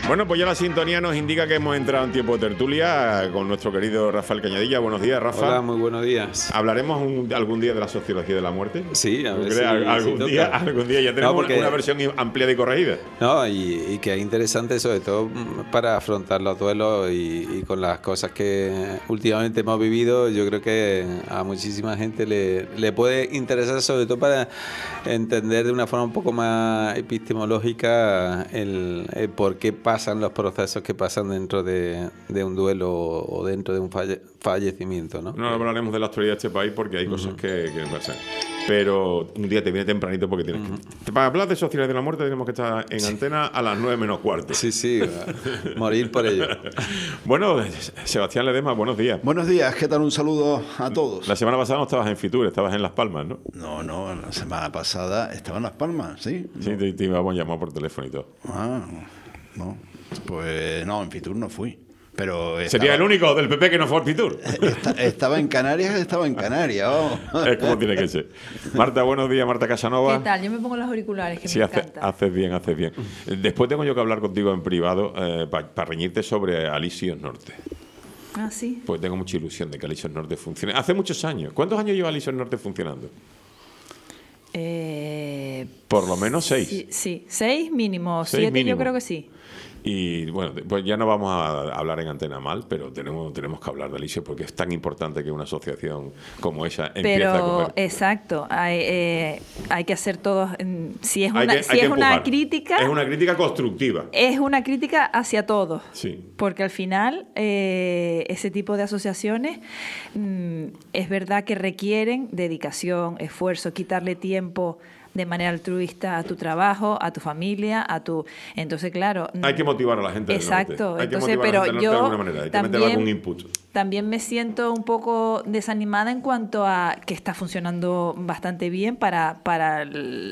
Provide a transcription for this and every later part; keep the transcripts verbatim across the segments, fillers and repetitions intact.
Bueno, pues ya la sintonía nos indica que hemos entrado en tiempo de tertulia con nuestro querido Rafael Cañadilla. Buenos días, Rafa. Hola, muy buenos días. ¿Hablaremos un, algún día de la sociología de la muerte? Sí, a ver si, algún, si día, algún día ya tenemos no, porque, una, una versión ampliada y corregida. No, y, y que es interesante sobre todo para afrontar los duelos y, y con las cosas que últimamente hemos vivido. Yo creo que a muchísima gente le, le puede interesar, sobre todo para entender de una forma un poco más epistemológica el, el por qué pasan los procesos que pasan dentro de, de un duelo o dentro de un falle, fallecimiento, ¿no? No hablaremos de la actualidad de este país porque hay uh-huh. cosas que, que pasan. Pero un día te viene tempranito porque tienes uh-huh. que... Para hablar de sociedad de la muerte tenemos que estar en antena a las nueve menos cuarto. Sí, sí, morir por ello. Bueno, Sebastián Ledesma, buenos días. Buenos días, ¿qué tal? Un saludo a todos. La semana pasada no estabas en Fitur, estabas en Las Palmas, ¿no? No, no, la semana pasada estaba en Las Palmas, ¿sí? Sí, no. te, te íbamos a llamar por teléfono y todo. Ah, no. Pues no, en Fitur no fui. Pero estaba, sería el único del P P que no fue al Fitur. Esta, estaba en Canarias, estaba en Canarias. Oh. Es como tiene que ser. Marta, buenos días, Marta Casanova. ¿Qué tal? Yo me pongo los auriculares, que sí, me hace, encanta. Haces bien, haces bien. Después tengo yo que hablar contigo en privado eh, para pa reñirte sobre Alisios Norte. Ah, sí. Pues tengo mucha ilusión de que Alisios Norte funcione. Hace muchos años. ¿Cuántos años lleva Alisios Norte funcionando? Eh, Por lo menos seis. Sí, sí. seis mínimo, seis siete mínimo. Yo creo que sí. Y bueno, pues ya no vamos a hablar en antena mal, pero tenemos, tenemos que hablar de Alisios porque es tan importante que una asociación como esa empiece a coger. Pero exacto, hay, eh, hay que hacer todos. Si es hay una, que, si es empujar. una crítica. Es una crítica constructiva. Es una crítica hacia todos. Sí. Porque al final, eh, ese tipo de asociaciones mmm, es verdad que requieren dedicación, esfuerzo, quitarle tiempo de manera altruista a tu trabajo, a tu familia, a tu... Entonces, claro... Hay que motivar a la gente del exacto, norte. Hay entonces, que motivar pero a la gente yo de alguna manera. Hay también, que meter algún input. También me siento un poco desanimada en cuanto a que está funcionando bastante bien para, para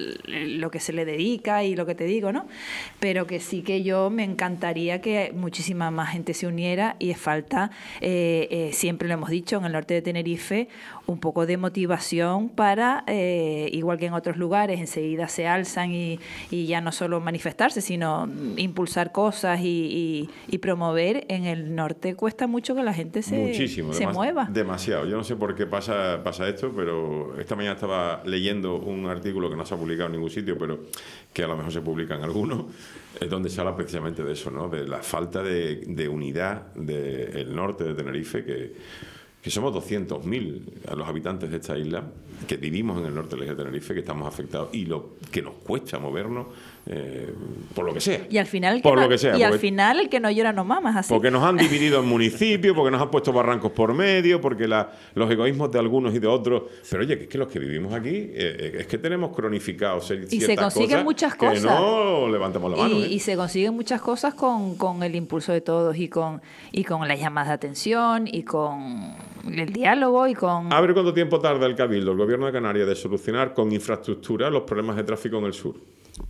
el, lo que se le dedica y lo que te digo, ¿no? Pero que sí que yo me encantaría que muchísima más gente se uniera y es falta, eh, eh, siempre lo hemos dicho, en el norte de Tenerife, un poco de motivación para, eh, igual que en otros lugares, enseguida se alzan y, y ya no solo manifestarse, sino impulsar cosas y, y, y promover. En el norte cuesta mucho que la gente se, Muchísimo, se demas, mueva. Demasiado. Yo no sé por qué pasa, pasa esto, pero esta mañana estaba leyendo un artículo que no se ha publicado en ningún sitio, pero que a lo mejor se publica en alguno, es donde se habla precisamente de eso, ¿no? De la falta de, de unidad del norte de Tenerife, que... que somos doscientos mil a los habitantes de esta isla, que vivimos en el norte de la isla de Tenerife, que estamos afectados y lo que nos cuesta movernos eh, por lo que sea. Y al final el que, por no, lo que, sea, y al final el que no llora no mama, así. Porque nos han dividido en municipios, porque nos han puesto barrancos por medio, porque la, los egoísmos de algunos y de otros. Pero oye, que es que los que vivimos aquí, eh, es que tenemos cronificados ciertas y se consiguen cosas muchas que cosas. no levantamos la mano. Y, ¿eh? y se consiguen muchas cosas con, con el impulso de todos y con, y con las llamadas de atención y con el diálogo y con... A ver cuánto tiempo tarda el Cabildo, el Gobierno de Canarias, de solucionar con infraestructura los problemas de tráfico en el sur.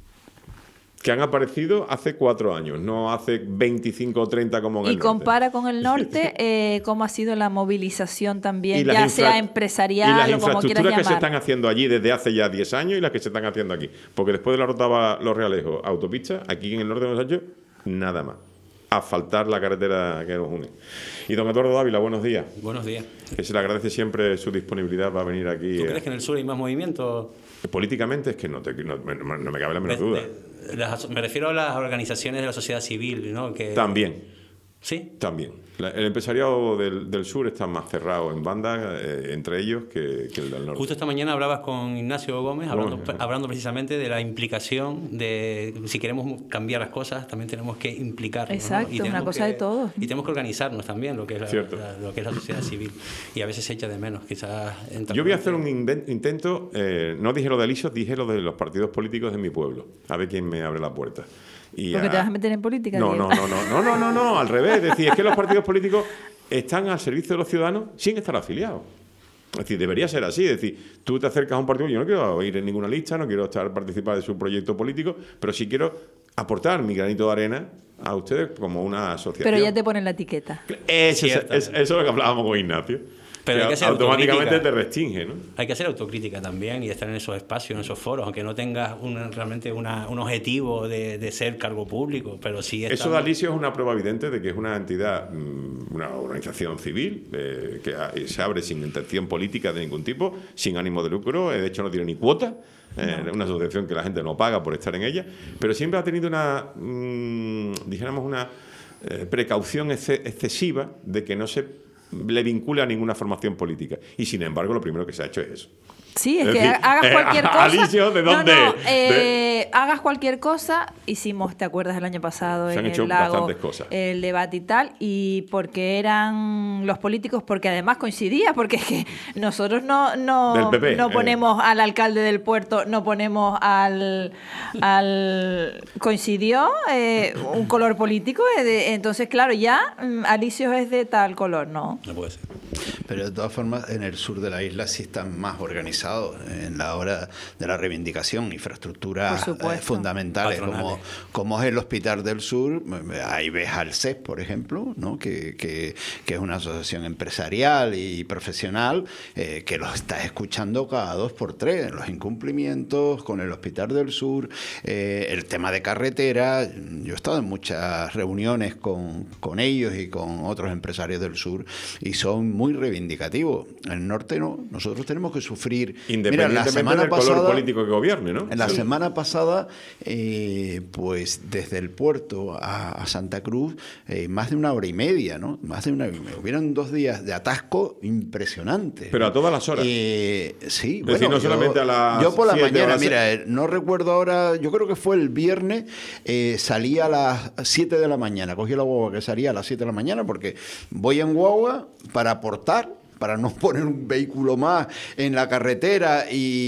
Que han aparecido hace cuatro años, no hace veinticinco o treinta como en el y norte. compara con el norte eh, cómo ha sido la movilización también, ya infra... sea empresarial y las o como quieras llamar. infraestructuras que se están haciendo allí desde hace ya diez años y las que se están haciendo aquí. Porque después de la ruta Los Realejos, autopista, aquí en el norte no se ha hecho nada más. Asfaltar la carretera que nos une. Y don Eduardo Dávila, buenos días. Buenos días. Que se le agradece siempre su disponibilidad para venir aquí. ¿Tú eh, crees que en el sur hay más movimiento? Políticamente es que no, te, no, no, no me cabe la menor duda. De, de, las, me refiero a las organizaciones de la sociedad civil, ¿no? Que, También. ¿Sí? También. La, el empresariado del, del sur está más cerrado en bandas, eh, entre ellos, que, que el del norte. Justo esta mañana hablabas con Ignacio Gómez, hablando, Gómez, hablando precisamente de la implicación de, si queremos cambiar las cosas, también tenemos que implicarnos. Exacto, ¿no? Y una cosa que, de todos. Y tenemos que organizarnos también, lo que es la, la, lo que es la sociedad civil. Y a veces se echa de menos, quizás... Yo voy a hacer un intento, eh, no dije lo de Alisios, dije lo de los partidos políticos de mi pueblo. A ver quién me abre la puerta. Y ¿Porque a... te vas a meter en política? No, no, no, no, no, no, no, no, al revés. Es decir, es que los partidos políticos están al servicio de los ciudadanos sin estar afiliados. Es decir, debería ser así. Es decir, tú te acercas a un partido, yo no quiero ir en ninguna lista, no quiero estar participar de su proyecto político, pero sí quiero aportar mi granito de arena a ustedes como una asociación. Pero ya te ponen la etiqueta. Es, es, es, eso es lo que hablábamos con Ignacio. Pero que hay que hacer automáticamente autocrítica. te restringe, ¿no? Hay que hacer autocrítica también y estar en esos espacios, en esos foros, aunque no tengas una, realmente una, un objetivo de, de ser cargo público, pero sí Eso estamos... de Alisio es una prueba evidente de que es una entidad, una organización civil, eh, que se abre sin intención política de ningún tipo, sin ánimo de lucro, de hecho no tiene ni cuota, eh, no. Una asociación que la gente no paga por estar en ella, pero siempre ha tenido una, mmm, dijéramos, una eh, precaución ex excesiva de que no se le vincula a ninguna formación política. Y sin embargo, lo primero que se ha hecho es eso. Sí, es, es que decir, hagas eh, cualquier cosa. Alicio, ¿de dónde? No, no, eh, de... hagas cualquier cosa. Hicimos, ¿te acuerdas el año pasado Se han en hecho el lago bastantes cosas. El debate y tal? Y porque eran los políticos, porque además coincidía, porque es que nosotros no, no, Del P P, no eh. ponemos al alcalde del puerto, no ponemos al. al coincidió eh, un color político. Eh, de, entonces, claro, ya mm, Alicio es de tal color, ¿no? No puede ser. Pero de todas formas, en el sur de la isla sí están más organizados en la hora de la reivindicación, infraestructuras eh, fundamentales, como, como es el Hospital del Sur. Ahí ves al C E S, por ejemplo, ¿no? que, que, que es una asociación empresarial y profesional eh, que los está escuchando cada dos por tres, los incumplimientos con el Hospital del Sur, eh, el tema de carretera. Yo he estado en muchas reuniones con, con ellos y con otros empresarios del sur y son muy reivindicativos. En el norte no, nosotros tenemos que sufrir. Independientemente Mira, la semana del pasada, color político que gobierne, ¿no? En la sí. semana pasada, eh, pues desde el puerto a, a Santa Cruz, eh, más de una hora y media, ¿no? Más de una hora y media. Hubieron dos días de atasco impresionantes. Pero a todas las horas. Eh, sí, es bueno, decir, no yo, solamente a las yo por la siete mañana, horas. mira, eh, no recuerdo ahora, yo creo que fue el viernes, eh, salí a las siete de la mañana, cogí la guagua que salía a las siete de la mañana porque voy en guagua para aportar, para no poner un vehículo más en la carretera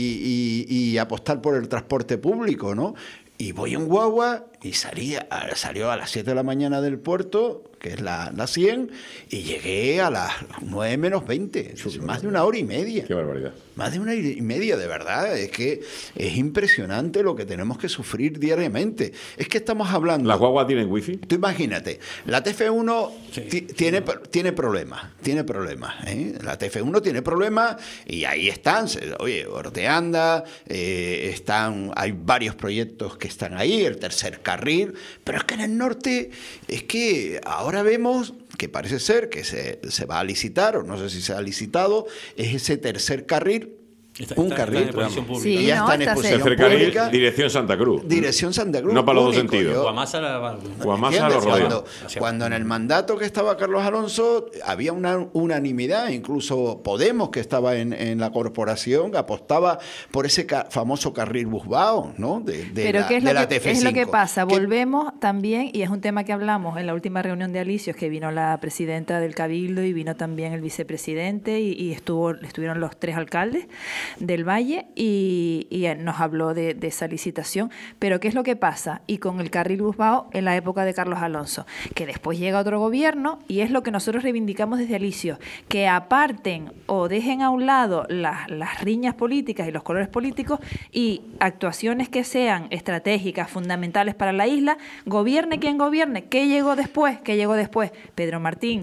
y, y, y apostar por el transporte público, ¿no? Y voy en guagua y salí a, salió a las siete de la mañana del puerto, que es la, la cien, y llegué a las nueve menos veinte, más de una hora y media. Qué barbaridad. Más de una hora y media, de verdad. Es que es impresionante lo que tenemos que sufrir diariamente. Es que estamos hablando... ¿Las guaguas tienen wifi? Tú imagínate, la T F uno Sí. tiene, tiene problemas, tiene problemas. ¿eh? La T F uno tiene problemas y ahí están. Oye, Orteanda, eh, están, hay varios proyectos que están ahí, el tercer carril, pero es que en el norte, es que ahora vemos que parece ser que se, se va a licitar, o no sé si se ha licitado, es ese tercer carril. Está, un está, carril, está en exposición pública. Sí, ya no, está en está exposición Tercer carril, pública. dirección Santa Cruz. Dirección Santa Cruz. No para los dos único. sentidos. Yo- Guamasa la- Guamasa ¿Entiendes? los rodea. Cuando, cuando en el mandato que estaba Carlos Alonso había una unanimidad, incluso Podemos, que estaba en, en la corporación, apostaba por ese ca famoso carril Busbao, ¿no? De, de Pero la, ¿qué es de lo la que, T F cinco. es lo que pasa? Que- Volvemos también, y es un tema que hablamos en la última reunión de Alicios, que vino la presidenta del Cabildo y vino también el vicepresidente y, y estuvo estuvieron los tres alcaldes del Valle y, y nos habló de, de esa licitación. Pero ¿qué es lo que pasa? Y con el carril Busbao en la época de Carlos Alonso, que después llega otro gobierno y es lo que nosotros reivindicamos desde Alicios, que aparten o dejen a un lado las, las riñas políticas y los colores políticos y actuaciones que sean estratégicas, fundamentales para la isla, gobierne quien gobierne. ¿Qué llegó después? ¿Qué llegó después? Pedro Martín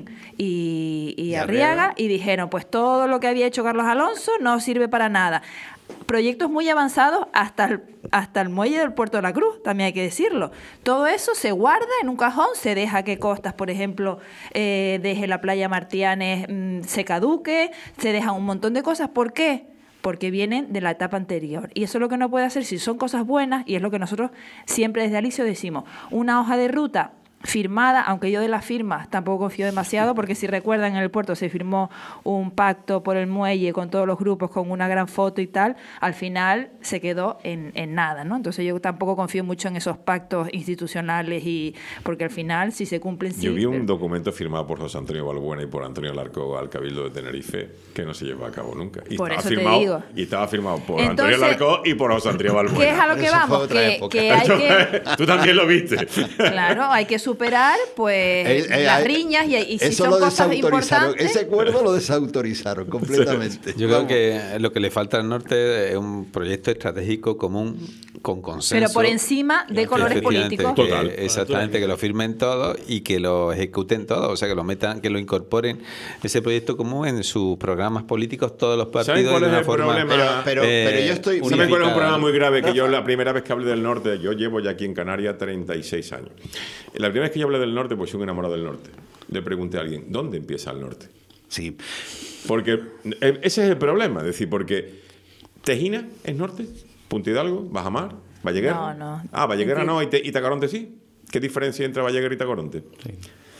y, y Y Arriaga, Arriaga. y dijeron, pues todo lo que había hecho Carlos Alonso no sirve para nada. Proyectos muy avanzados hasta el, hasta el muelle del Puerto de la Cruz, también hay que decirlo. Todo eso se guarda en un cajón, se deja que Costas, por ejemplo, eh, deje la playa Martianes, mmm, se caduque, se dejan un montón de cosas. ¿Por qué? Porque vienen de la etapa anterior. Y eso es lo que no puede hacer si son cosas buenas, y es lo que nosotros siempre desde Alicio decimos. Una hoja de ruta firmada, aunque yo de las firmas tampoco confío demasiado, porque si recuerdan en el puerto se firmó un pacto por el muelle con todos los grupos, con una gran foto y tal, al final se quedó en, en nada, ¿no? Entonces yo tampoco confío mucho en esos pactos institucionales, y porque al final si se cumplen sí. Yo vi un pero- documento firmado por José Antonio Balbuena y por Antonio Larco al Cabildo de Tenerife que no se llevó a cabo nunca. Y Por estaba eso te firmado, digo. Y estaba firmado por Entonces, Antonio Larco y por José Antonio Balbuena. ¿Qué es a lo que Eso fue vamos? otra Que, época. que hay que... Tú también lo viste. Claro, hay que superar pues el, el, las el, riñas y, y si eso son lo cosas desautorizaron. importantes. Ese acuerdo lo desautorizaron completamente. Yo creo que lo que le falta al norte es un proyecto estratégico común con consenso. Pero por encima de colores políticos. Que, Total. Exactamente, que lo firmen todos y que lo ejecuten todos, o sea, que lo metan, que lo incorporen ese proyecto común en sus programas políticos todos los partidos. ¿Saben cuál de es una el forma, problema? Pero, pero, eh, pero yo estoy... ¿Saben cuál es un problema muy grave? Que Rafa. yo la primera vez que hablé del norte, yo llevo ya aquí en Canarias treinta y seis años. La primera vez que yo hablé del norte, pues soy un enamorado del norte. Le pregunté a alguien, ¿dónde empieza el norte? Sí. Porque ese es el problema, es decir, porque Tejina es norte, Punta Hidalgo, Bajamar, Valleguera. No, no. Ah, Valleguera no, y, te, y Tacoronte sí. ¿Qué diferencia hay entre Valleguera y Tacoronte? Sí.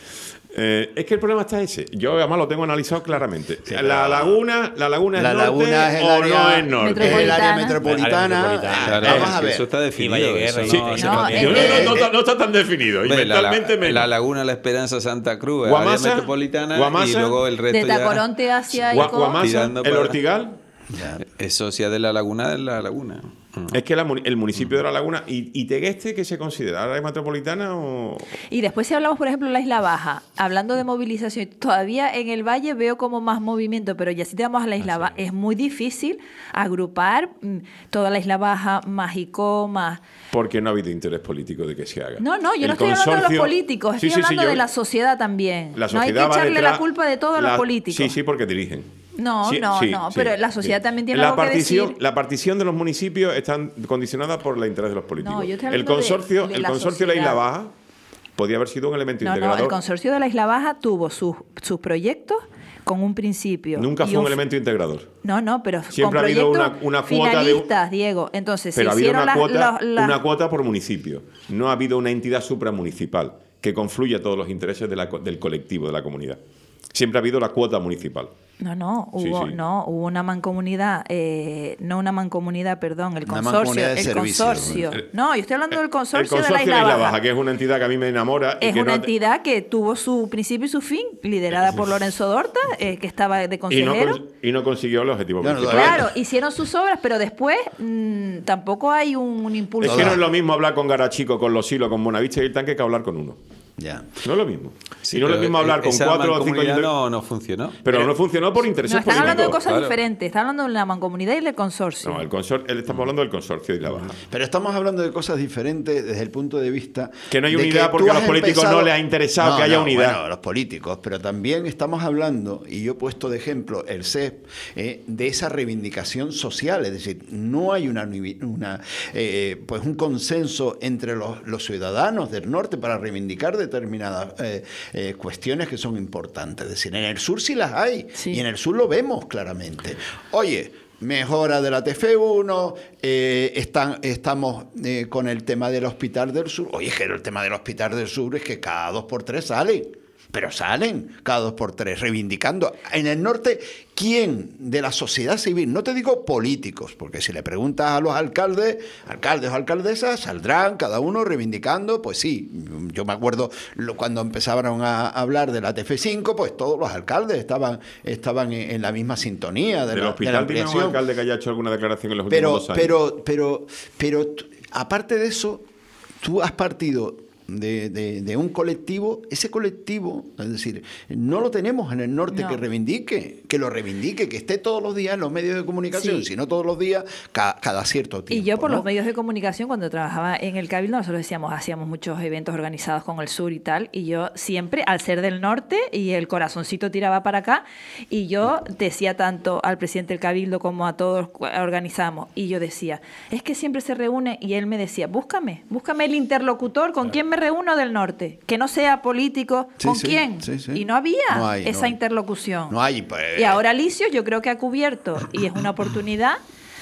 Eh, es que el problema está ese. Yo además lo tengo analizado claramente. Sí, la laguna, la laguna la es norte laguna es el o área, no es norte. es el área metropolitana. El área metropolitana. Claro, Vamos es a que ver. eso está definido. Y Valleguerra, eso Sí, no- sí, no- no, no, es no, que- no, no, no está tan definido. Y Ve, la, la, mentalmente menos. la Laguna La Esperanza Santa Cruz, el Guamasa, área metropolitana Guamasa, y luego el resto De ya Tacoronte hacia Gua- Ico. Guamasa, tirando el para- Ortigal. Ya. eso sí es de la Laguna, de la Laguna. Es que la, el municipio de La Laguna y, y Tegueste, ¿qué se considera? ¿Área metropolitana o...? Y después si hablamos, por ejemplo, de la Isla Baja, hablando de movilización, todavía en el Valle veo como más movimiento, pero ya si te vamos a la Isla Baja, es muy difícil agrupar mm, toda la Isla Baja, más Ico, más... Porque no ha habido interés político de que se haga. No, no, yo El no estoy hablando de los consorcio- políticos, estoy Sí, sí, sí, hablando yo- de la sociedad también. La no hay que sociedad va echarle detrás- la culpa de todo a la- los políticos. Sí, sí, porque dirigen. No, Sí, no, sí, no, sí, pero la sociedad sí. también tiene la algo que partición, decir. La partición de los municipios están condicionada por el interés de los políticos. No, yo estoy el hablando de- consorcio, de el la consorcio de la Isla sociedad. Baja podía haber sido un elemento No, no, integrador. el consorcio de la Isla Baja tuvo sus, sus proyectos con un principio. Nunca y fue un elemento integrador. No, no, pero Siempre con ha habido proyectos una- una cuota de- finalistas, Diego. Entonces, Pero ha se habido hicieron una, las, cuota, las- las- una cuota por municipio. No ha habido una entidad supramunicipal que confluya todos los intereses de la co- del colectivo, de la comunidad. Siempre ha habido la cuota municipal. No, no, Sí, hubo, sí. no, hubo una mancomunidad, eh, no una mancomunidad, perdón, el Una consorcio, mancomunidad de el servicios. consorcio. El- No, yo estoy hablando del El consorcio, consorcio de la Isla, Baja. que es una entidad que a mí me enamora. y Es que una no- entidad que tuvo su principio y su fin, liderada por Lorenzo Dorta, eh, que estaba de y, no, consejero. cons- y no consiguió el objetivo Bueno, principal. Claro, hicieron sus obras, pero después mm, tampoco hay un, un impulso. Es que no es lo mismo hablar con Garachico, con Los Hilos, con Bonavista y el Tanque que hablar con uno. Ya. No es lo mismo. Sí, y no es lo pero mismo hablar con esa cuatro o cinco mancomunidad ayuntamientos. no, no funcionó. Pero no funcionó por intereses No, están políticos. hablando de cosas claro. diferentes. Están hablando de la mancomunidad y del consorcio. No, el consor él estamos hablando del consorcio de Isla Baja. Pero estamos hablando de cosas diferentes desde el punto de vista... Que no hay de unidad que porque tú a los has políticos no les ha interesado que haya unidad. Bueno, a los políticos, pero también estamos hablando, y yo he puesto de ejemplo el C E P, eh, de esa reivindicación social, es decir, no hay una, una eh, pues un consenso entre los, los ciudadanos del norte para reivindicar determinadas eh, eh, cuestiones que son importantes. Es decir, en el sur sí las hay, Sí. y en el sur lo vemos claramente. Oye, mejora de la T F uno, eh, están, estamos eh, con el tema del Hospital del Sur. Oye, que el tema del Hospital del Sur es que cada dos por tres salen, pero salen cada dos por tres, reivindicando. En el norte, ¿quién de la sociedad civil? No te digo políticos, porque si le preguntas a los alcaldes, alcaldes o alcaldesas, saldrán cada uno reivindicando, pues sí. Yo me acuerdo lo- cuando empezaron a hablar de la T F cinco, pues todos los alcaldes estaban, estaban en, en la misma sintonía de Del la, de la hospital tiene un ampliación. alcalde que haya hecho alguna declaración en los últimos Pero, dos años. pero, pero, pero, t- aparte de eso, tú has partido de, de- de un colectivo, ese colectivo, es decir, no lo tenemos en el norte No. que reivindique, que lo reivindique, que esté todos los días en los medios de comunicación, Sí. si no todos los días, ca- cada cierto tiempo. Y yo por ¿no? los medios de comunicación, cuando trabajaba en el Cabildo, nosotros decíamos, hacíamos muchos eventos organizados con el sur y tal, y yo siempre, al ser del norte, y el corazoncito tiraba para acá, y yo decía tanto al presidente del Cabildo como a todos que organizamos, y yo decía, es que siempre se reúne, y él me decía, búscame, búscame el interlocutor, ¿con quién me reúno del norte? Que no sea político, Sí, ¿con sí, quién? sí, sí. Y no había No hay, no esa hay. interlocución. No hay, pues, Y ahora Alicio yo creo que ha cubierto, y es una oportunidad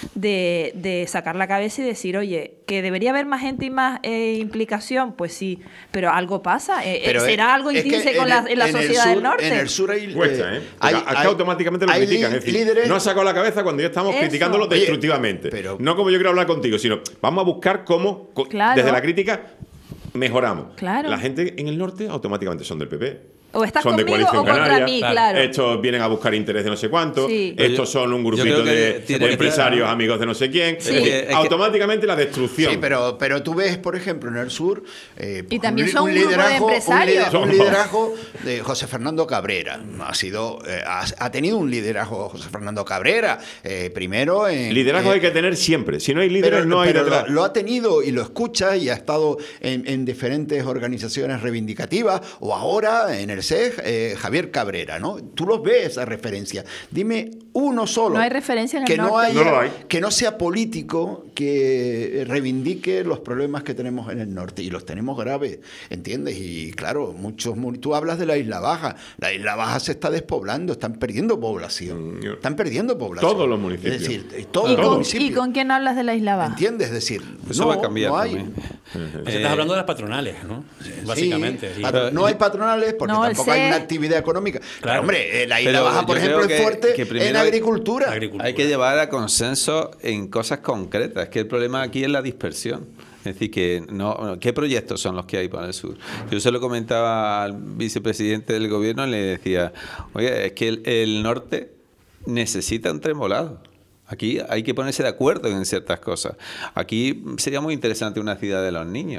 de, de sacar la cabeza y decir, oye, que debería haber más gente y más eh, implicación, pues sí, pero algo pasa. Eh, Pero ¿Será es- algo es que intrínseco en, en la, el- en la en el sociedad sur- del norte? En el sur hay... Cuesta, ¿eh? hay- Porque acá hay- automáticamente lo hay critican. li- Es decir, líderes- no ha sacado la cabeza cuando ya estamos Eso. criticándolo Oye, destructivamente. pero- No como yo quiero hablar contigo, sino vamos a buscar cómo, co- Claro. desde la crítica, mejoramos. Claro. La gente en el norte automáticamente son del P P. O estás son de conmigo Coalición o contra Canaria, mí, claro. estos vienen a buscar interés de no sé cuánto, Sí. estos son un grupito de, de empresarios amigos de no sé quién. Sí. Es decir, Es que, automáticamente la destrucción. Sí, pero, pero tú ves, por ejemplo, en el sur, eh, Y también un, son un un grupo de liderazgo, un, empresarios. lider- un liderazgo de José Fernando Cabrera. Ha sido, eh, ha, ha tenido un liderazgo José Fernando Cabrera. Eh, primero en Liderazgo eh, hay que tener siempre. Si no hay líderes, pero, no hay pero detrás. lo, lo ha tenido y lo escucha y ha estado en, en diferentes organizaciones reivindicativas, o ahora en el C E G, eh, Javier Cabrera, ¿no? Tú los ves esa referencia. Dime uno solo. No hay referencia en el que no norte. haya- No lo hay. Que no sea político, que reivindique los problemas que tenemos en el norte. Y los tenemos graves, ¿entiendes? Y claro, muchos. Tú hablas de la Isla Baja. La Isla Baja se está despoblando, están perdiendo población. Mm, Están perdiendo población. Todos los municipios. Es decir, eh, todos ¿Y los con, municipios. ¿Y con quién hablas de la Isla Baja? ¿Entiendes? Es decir, Eso no, va a cambiar no hay. también. Pues estás hablando de las patronales, ¿no? Básicamente. Sí, Y- patro- no hay patronales porque No, el tampoco hay C E. una actividad económica. Pero, Claro. hombre, eh, la Isla Pero Baja, por yo ejemplo, creo es que- fuerte que primero en hay- agricultura. Agricultura. Hay que llevar a consenso en cosas concretas. Es que el problema aquí es la dispersión. Es decir, que no, ¿qué proyectos son los que hay para el sur? Yo se lo comentaba al vicepresidente del gobierno y le decía, oye, es que el, el norte necesita un tren volado. Aquí hay que ponerse de acuerdo en ciertas cosas. Aquí sería muy interesante una ciudad de los niños,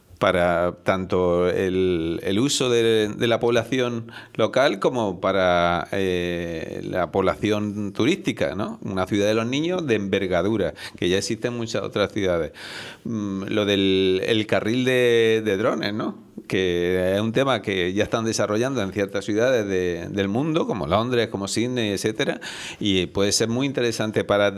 para tanto el, el uso de, de la población local como para eh, la población turística, ¿no? Una ciudad de los niños de envergadura, que ya existe en muchas otras ciudades. Mm, lo del el carril de, de drones, ¿no? Que es un tema que ya están desarrollando en ciertas ciudades de, del mundo, como Londres, como Sydney, etcétera, y puede ser muy interesante para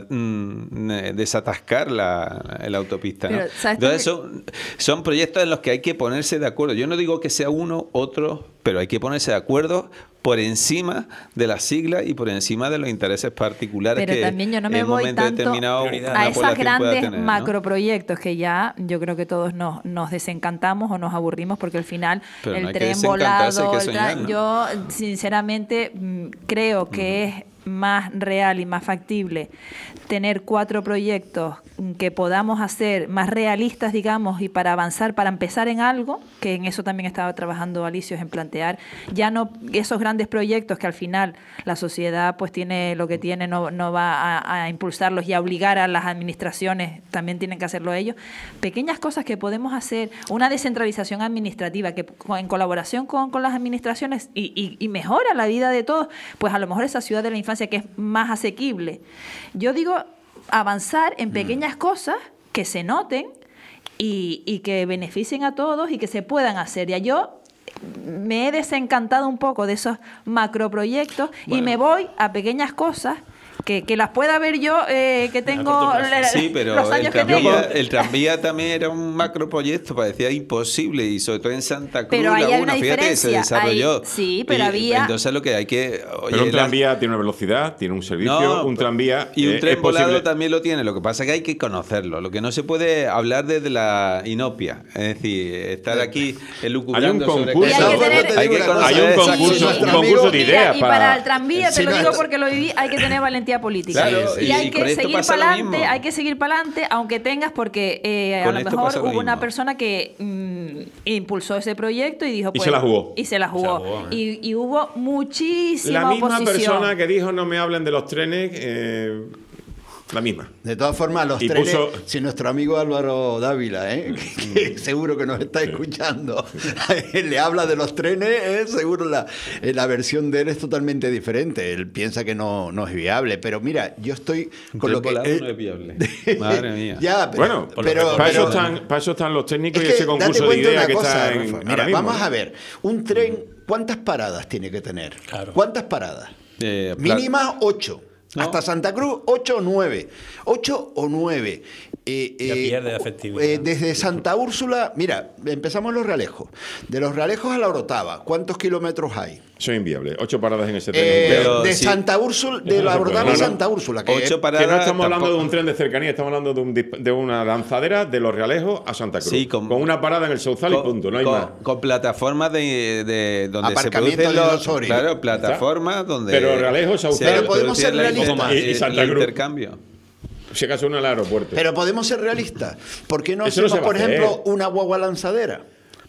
mm, desatascar la, la autopista, ¿no? Pero, ¿sabes Entonces también? son, son proyectos en los que hay que ponerse de acuerdo. Yo no digo que sea uno, otro, pero hay que ponerse de acuerdo por encima de las siglas y por encima de los intereses particulares Pero que también yo no me en un voy momento tanto determinado Prioridad. una a esos población pueda grandes tener, ¿no? macroproyectos que ya yo creo que todos nos, nos desencantamos o nos aburrimos porque al final Pero no el hay que tren desencantarse, volado, hay que el tra- soñar, ¿no? yo sinceramente mm, creo que es más real y más factible tener cuatro proyectos que podamos hacer más realistas, digamos, y para avanzar, para empezar en algo, que en eso también estaba trabajando Alicios, en plantear ya no esos grandes proyectos que al final la sociedad pues tiene lo que tiene, no, no va a, a impulsarlos y a obligar a las administraciones, también tienen que hacerlo ellos. Pequeñas cosas que podemos hacer, una descentralización administrativa que en colaboración con, con las administraciones y, y, y mejora la vida de todos, pues a lo mejor esa ciudad de la infancia que es más asequible. Yo digo avanzar en pequeñas cosas que se noten y, y que beneficien a todos y que se puedan hacer. Ya yo me he desencantado un poco de esos macroproyectos y me voy a pequeñas cosas que, que las pueda ver yo, eh, que tengo corto plazo. la- Sí, pero los el años que tengo. tranvía, el tranvía también era un macroproyecto, parecía imposible, y sobre todo en Santa Cruz, Pero ahí hay Laguna, una fíjate, se diferencia, desarrolló. hay- sí, pero Y había- Entonces lo que hay que... oye, Pero un la- tranvía tiene una velocidad, tiene un servicio, No, un tranvía. y un eh, tren es posible- volado también lo tiene. Lo que pasa es que hay que conocerlo. Lo que no se puede hablar desde la inopia. Es decir, estar aquí elucubrando Hay un sobre concurso. cosas. Y hay que tener- Hay que Hay un conocer concurso, esas un cosas. concurso de Mira, ideas y para- para el tranvía, te Sí, lo no, digo esto- porque lo viví, hay que tener valentía política. Claro, y, y- hay y con que esto seguir pasa lo para adelante, mismo. hay que seguir para adelante, aunque tengas, porque eh, a Con lo esto mejor pasa lo hubo una mismo. persona que mm, impulsó ese proyecto y dijo, Y pues, se la jugó. Y se la jugó. Se la jugó, ¿eh? y, y hubo muchísima La misma oposición. persona que dijo no me hablen de los trenes, eh, la misma. De todas formas, los Y trenes, puso- si nuestro amigo Álvaro Dávila, ¿eh? que, que seguro que nos está escuchando, le habla de los trenes, ¿eh? seguro la, eh, la versión de él es totalmente diferente. Él piensa que no, no es viable. Pero mira, yo estoy con Tren lo que... volado eh, no es viable. Madre mía. Ya, pero, Bueno, pero, para, eso pero- están, para eso están los técnicos es y que ese date concurso de cuenta ideas una que cosa, está en, Rafa. ahora Mira, mismo, vamos ¿no? a ver, un tren, ¿cuántas paradas tiene que tener? Claro. ¿Cuántas paradas? Eh, pla- Mínima ocho. No. Hasta Santa Cruz, ocho o nueve. Ocho o nueve. Eh, Ya eh, pierde efectividad. eh, desde Santa Úrsula, mira, empezamos los Realejos. De los Realejos a la Orotava, ¿cuántos kilómetros hay? Eso es inviable. Ocho paradas en ese tren. Eh, Pero de sí. Santa Úrsula, de Eso la no se puede. Orotava No, a no. Santa Úrsula. Que Ocho es- paradas. Que no estamos hablando tampoco- de un tren de cercanía, estamos hablando de, un disp- de una lanzadera de los Realejos a Santa Cruz. Sí, con- con, una parada en el Sauzal y con, punto, no hay con- más. con plataformas de, de donde se Aparcamiento producen los divisorio. claro, plataformas donde Pero Realejos, se Sauzal- Pero podemos produce ser la realistas. informa- Y- y Santa el Cruz. intercambio. Si acaso uno al aeropuerto. Pero podemos ser realistas. ¿Por qué no Eso no hacemos, se va a por hacer. ejemplo, una guagua lanzadera?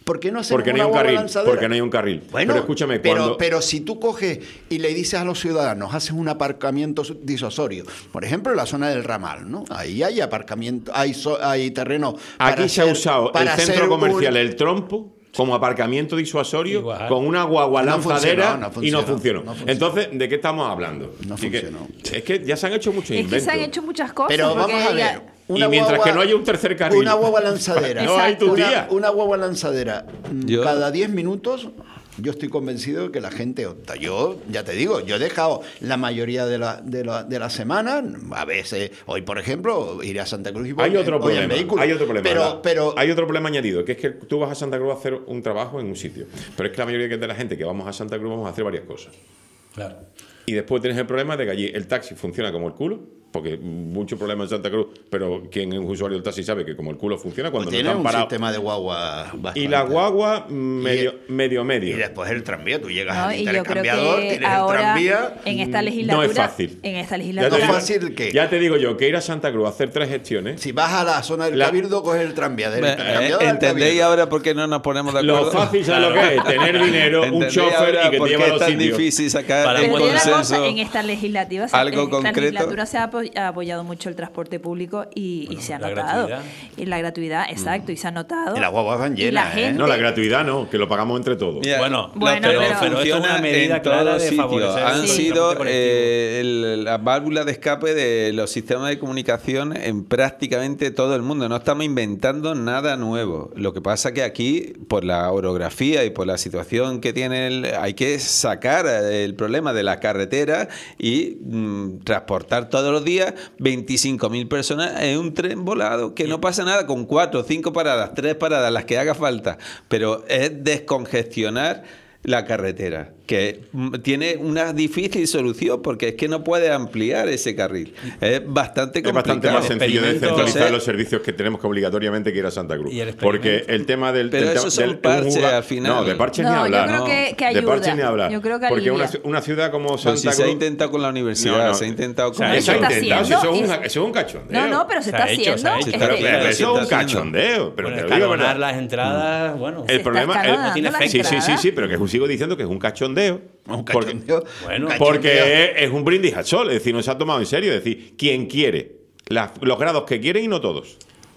¿Por qué no hacemos porque no una hay un guagua carril, lanzadera? porque no hay un carril. Bueno, pero escúchame, pero, cuando... pero si tú coges y le dices a los ciudadanos, haces un aparcamiento disuasorio, por ejemplo, en la zona del Ramal, ¿no? Ahí hay aparcamiento, hay, so, hay terreno. Aquí se ha usado el centro comercial un... El Trompo como aparcamiento disuasorio Igual. con una guagua No lanzadera funcionó, no y funcionó, no funcionó. no funcionó. Entonces, ¿de qué estamos hablando? No Así que, funcionó. es que ya se han hecho muchos Es inventos. que se han hecho muchas cosas. Pero vamos porque a ver. ya- Una y mientras guagua- que no haya un tercer carril. Una guagua lanzadera. No hay tu una, tía. una guagua lanzadera. Yo- Cada diez minutos, yo estoy convencido de que la gente opta. Yo, ya te digo, yo he dejado la mayoría de la, de la, de la semana. A veces, hoy por ejemplo, iré a Santa Cruz y voy, Hay otro voy en problema. vehículo. Hay otro problema. Pero, ¿verdad? pero hay otro problema añadido, que es que tú vas a Santa Cruz a hacer un trabajo en un sitio. Pero es que la mayoría de la gente que vamos a Santa Cruz vamos a hacer varias cosas. Claro. Y después tienes el problema de que allí el taxi funciona como el culo, porque mucho problema en Santa Cruz, pero quien es un usuario del taxi sabe que como el culo funciona cuando pues no tiene están un parados. sistema de guagua bastante. Y la guagua medio, Y- medio medio. Y después el tranvía, tú llegas No, al y yo creo intercambiador, que tienes ahora el tranvía. en esta legislatura No es fácil. en esta Ya te legislatura digo- fácil que- Ya te digo yo que ir a Santa Cruz a hacer tres gestiones. Si vas a la zona del La- Cabildo, coges el tranvía. Del Eh, intercambiador al ¿Entendéis Cabildo. ahora por qué no nos ponemos de acuerdo? Lo fácil, ¿sabes lo que es? Tener dinero, un ¿Entendéis chofer ahora y que por te qué lleva a es los tan sitios. difícil sacar Para el Pero te digo una consenso? cosa, en esta legislativa, se- algo en esta concreto. legislatura se ha apo- ha apoyado mucho el transporte público y, y se ha la notado. gratuidad. Y la gratuidad, exacto, y se ha notado. Y las guaguas van Y la llenas, ¿eh? gente- No, la gratuidad no, que lo pagamos entre todos. Mira, Bueno, Bueno, pero, pero- pero esto es una funciona medida en clara todos de sitios. favorecer Han el sido transporte colectivo. eh, el- las válvulas de escape de los sistemas de comunicación en prácticamente todo el mundo. No estamos inventando nada nuevo. Lo que pasa que aquí, por la orografía y por la situación que tiene, el- hay que sacar el problema de la carretera y mm, transportar todos los días veinticinco mil personas en un tren volado, que no pasa nada con cuatro, cinco paradas, tres paradas, las que haga falta, pero es descongestionar la carretera, que mm, tiene una difícil solución porque es que no puede ampliar ese carril. Es bastante Es complicado. bastante más sencillo de experimento- centralizar Entonces- los servicios que tenemos que obligatoriamente que ir a Santa Cruz. Y el Porque experimento. el tema del... Pero del, esos son del- parches un juga- al final. No, de parches No, ni yo hablar. creo no. que- que De ayuda. parches ni hablar. Yo creo que Porque una, alivia. una ciudad como Pues Santa si Cruz... se ha intentado con la universidad, No, no. se ha intentado con... O sea, No, eso se ha está intentado, si haciendo eso es y- un, eso es un cachondeo. No, no, pero se, Se está ha hecho, se haciendo. ha hecho. Es Pero, que- pero se eso es un está haciendo. cachondeo. Pero Bueno, te lo digo, escalonar ¿verdad? las entradas, bueno. El Se problema está el- escalonando tiene la efecto. Sí, sí, sí, entrada. sí, pero que sigo diciendo que es un cachondeo. Un porque- cachondeo. Bueno, Un cachondeo. Porque es, es un brindis al sol, es decir, no se ha tomado en serio. Es decir, quien quiere, las- los grados que quieren y no todos.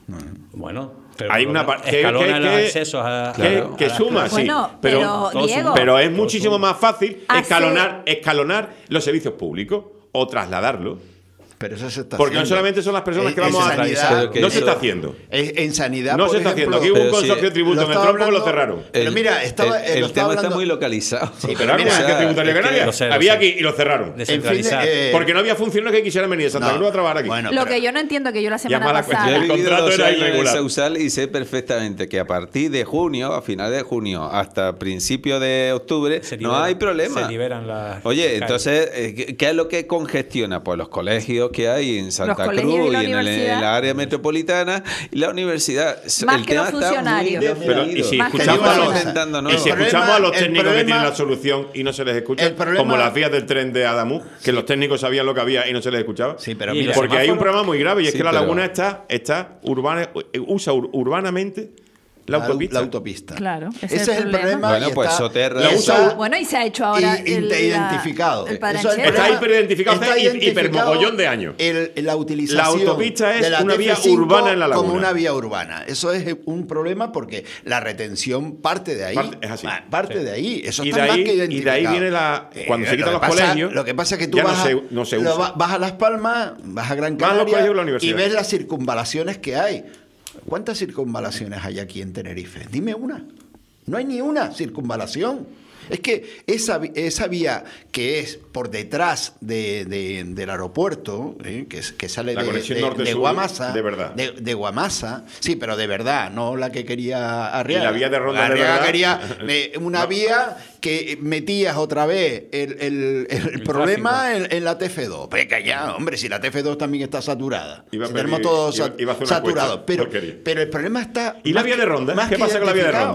Bueno, pero Hay por una lo par- menos que- escalona que- los que- accesos a, Que, a- que a las suma, clases. sí. Bueno, pero, pero, todo Diego, suma. pero es Todo muchísimo suma. más fácil Hace- escalonar, escalonar los servicios públicos o trasladarlos. Pero eso se está Porque no haciendo. solamente son las personas que En- en vamos a... sanidad- Pero que No se eso- está haciendo. Es- En sanidad, No por se está ejemplo, haciendo. Aquí hubo un Pero si- consorcio de tributo lo en el estaba trompo que lo hablando- cerraron. Pero mira, estaba- el, eh, el lo estaba tema está hablando- muy localizado. Sí, Lo pero cerraron, mira, ¿qué tributario es que Canarias? lo sé, lo Había sé. aquí y lo cerraron. Descentralizar. En fin, eh, Porque no había funcionarios que quisieran venir a Santa No. Cruz a trabajar aquí. Bueno, Lo pero- que yo no entiendo, que yo la semana mala pasada... cuestión. Yo he El vivido contrato dos era años en irregular. Sausal y sé perfectamente que a partir de junio, a finales de junio, hasta principios de octubre, Se no liberan- hay problema. se liberan las Oye, calles. entonces, eh, ¿qué- ¿qué es lo que congestiona? Pues los colegios que hay en Santa colegios Cruz y la y en, el, universidad. en la área metropolitana y la universidad. Más el que los tema está muy funcionarios. Pero, y si Más que escuchamos, digo a los, una inventando y nuevos. si El escuchamos problema- a los el técnicos que problema- tienen la solución y no se les escucha, El problema- como las vías del tren de Adamú, que los técnicos sabían lo que había y no se les escuchaba. Sí, pero Y mira, los Porque hay un semáforos- problema muy grave y es Sí, que la pero- laguna está, está urbana, usa ur- urbanamente la autopista. La autopista. Claro, ese Ese es es el el problema. problema. Bueno, y pues está- Soterra- y La está- usa- Bueno, y se ha hecho ahora y- el, la- identificado. el Eso Padranchero. es el Está problema. hiperidentificado Está hace hi- identificado hipermogollón de años. el- la utilización La autopista es de la una vía T F cinco urbana en la como laguna. una vía urbana. Eso es un problema porque la retención parte de ahí. Parte- es así. Ah, Parte Sí. de ahí. Eso Y está de más ahí- que y de identificado. ahí viene la- cuando se lo quitan que los pasa- colegios, Lo que pasa es que tú ya no vas, se- a, no se lo usa. va- vas a Las Palmas, vas a Gran Van a los Canaria colegios de la y universidad. ves las circunvalaciones que hay. ¿Cuántas circunvalaciones hay aquí en Tenerife? Dime una. No hay ni una circunvalación. Es que esa, vi- esa vía que es por detrás de, de- del aeropuerto, ¿eh? que, es- que sale La de, conexión de- norte-sur, de Guamasa, de verdad. de, de Guamasa, sí, pero de verdad, no la que quería Arriaga. Y la vía de Ronda de Arriaga verdad. quería eh, una No. vía que metías otra vez el, el- el- el problema en, en la T F dos. Venga ya, hombre, si la T F dos también está saturada. Iba a Si pedir- tenemos todo iba- sa- iba a hacer una saturado. encuesta, Pero, porquería. pero el problema está... ¿Y la más vía que- de Ronda? más ¿Qué que pasa con la vía de identificado. Ronda?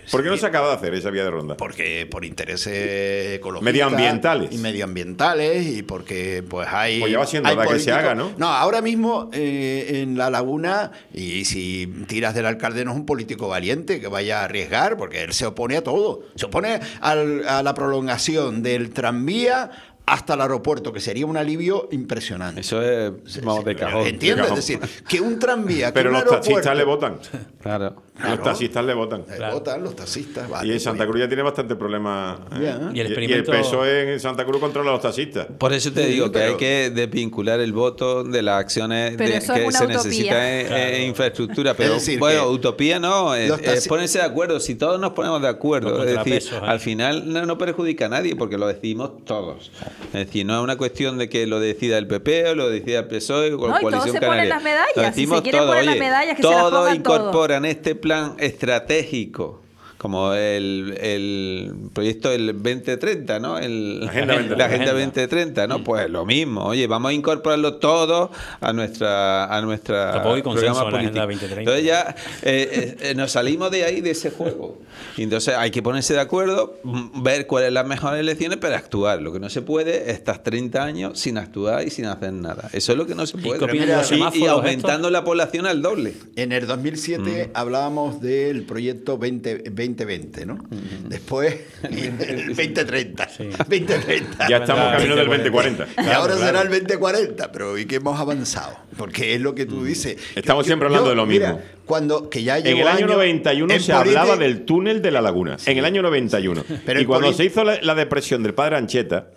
¿Por qué no se acaba de hacer esa vía de ronda? Porque por intereses ecológicos. Medioambientales. Y medioambientales y porque pues hay... Pues ya va siendo hora que se haga, ¿no? No, ahora mismo eh, en La Laguna, y si tiras del alcalde no es un político valiente que vaya a arriesgar, porque él se opone a todo. Se opone al, a la prolongación del tranvía hasta el aeropuerto, que sería un alivio impresionante. Eso es, vamos, de cajón. ¿Entiendes? Es decir, que un tranvía... Pero que los un aeropuerto, taxistas le votan. Claro. Claro. Los taxistas le votan. Le Claro. votan los taxistas. Vale, Y en Santa pues, Cruz ya tiene bastante problema. ¿eh? Ya. Y el Y, y el experimento- P S O E en Santa Cruz controla a los taxistas. Por eso te Sí, digo que pero- hay que desvincular el voto de las acciones Pero de- eso es que una se utopía. necesita en, Claro. en infraestructura. Pero Es decir, bueno, que utopía no, es, los es taxi- ponerse de acuerdo. Si todos nos ponemos de acuerdo, Los es decir, contrapesos, ¿eh? al final no, no perjudica a nadie porque lo decidimos todos. Es decir, no es una cuestión de que lo decida el P P o lo decida el P S O E o No, y todos Coalición se ponen Canaria. las medallas. Lo Si se decimos quieren todos. poner las Oye, medallas, que se las todos pongan todos. incorporan este plan estratégico. Como el, el proyecto del veinte treinta, ¿no? El, La Agenda veinte la Agenda treinta. veinte treinta, ¿no? Pues lo mismo. Oye, vamos a incorporarlo todo a nuestra a nuestra Tampoco hay consenso programa en la Agenda político. veinte treinta. Entonces ya eh, eh, nos salimos de ahí, de ese juego. Y entonces hay que ponerse de acuerdo, mm, ver cuáles son las mejores elecciones para actuar. Lo que no se puede es estar treinta años sin actuar y sin hacer nada. Eso es lo que no se puede. qué opinan de los Y- y, semáforos aumentando la población al doble. En el dos mil siete hablábamos del proyecto veinte veinte, ¿no? Después, el veinte treinta. Sí. veinte treinta. Ya estamos Claro, camino del veinte veinte cuarenta. Y ahora claro. será el veinte cuarenta, pero ¿y qué hemos avanzado? Porque es lo que tú dices. Estamos Yo- siempre yo- hablando de lo mira, mismo. Cuando, que ya En llevo el año años noventa y uno en se política- hablaba del túnel de la laguna. En el año noventa y uno. Pero y en cuando politi- se hizo la, la depresión del padre Ancheta,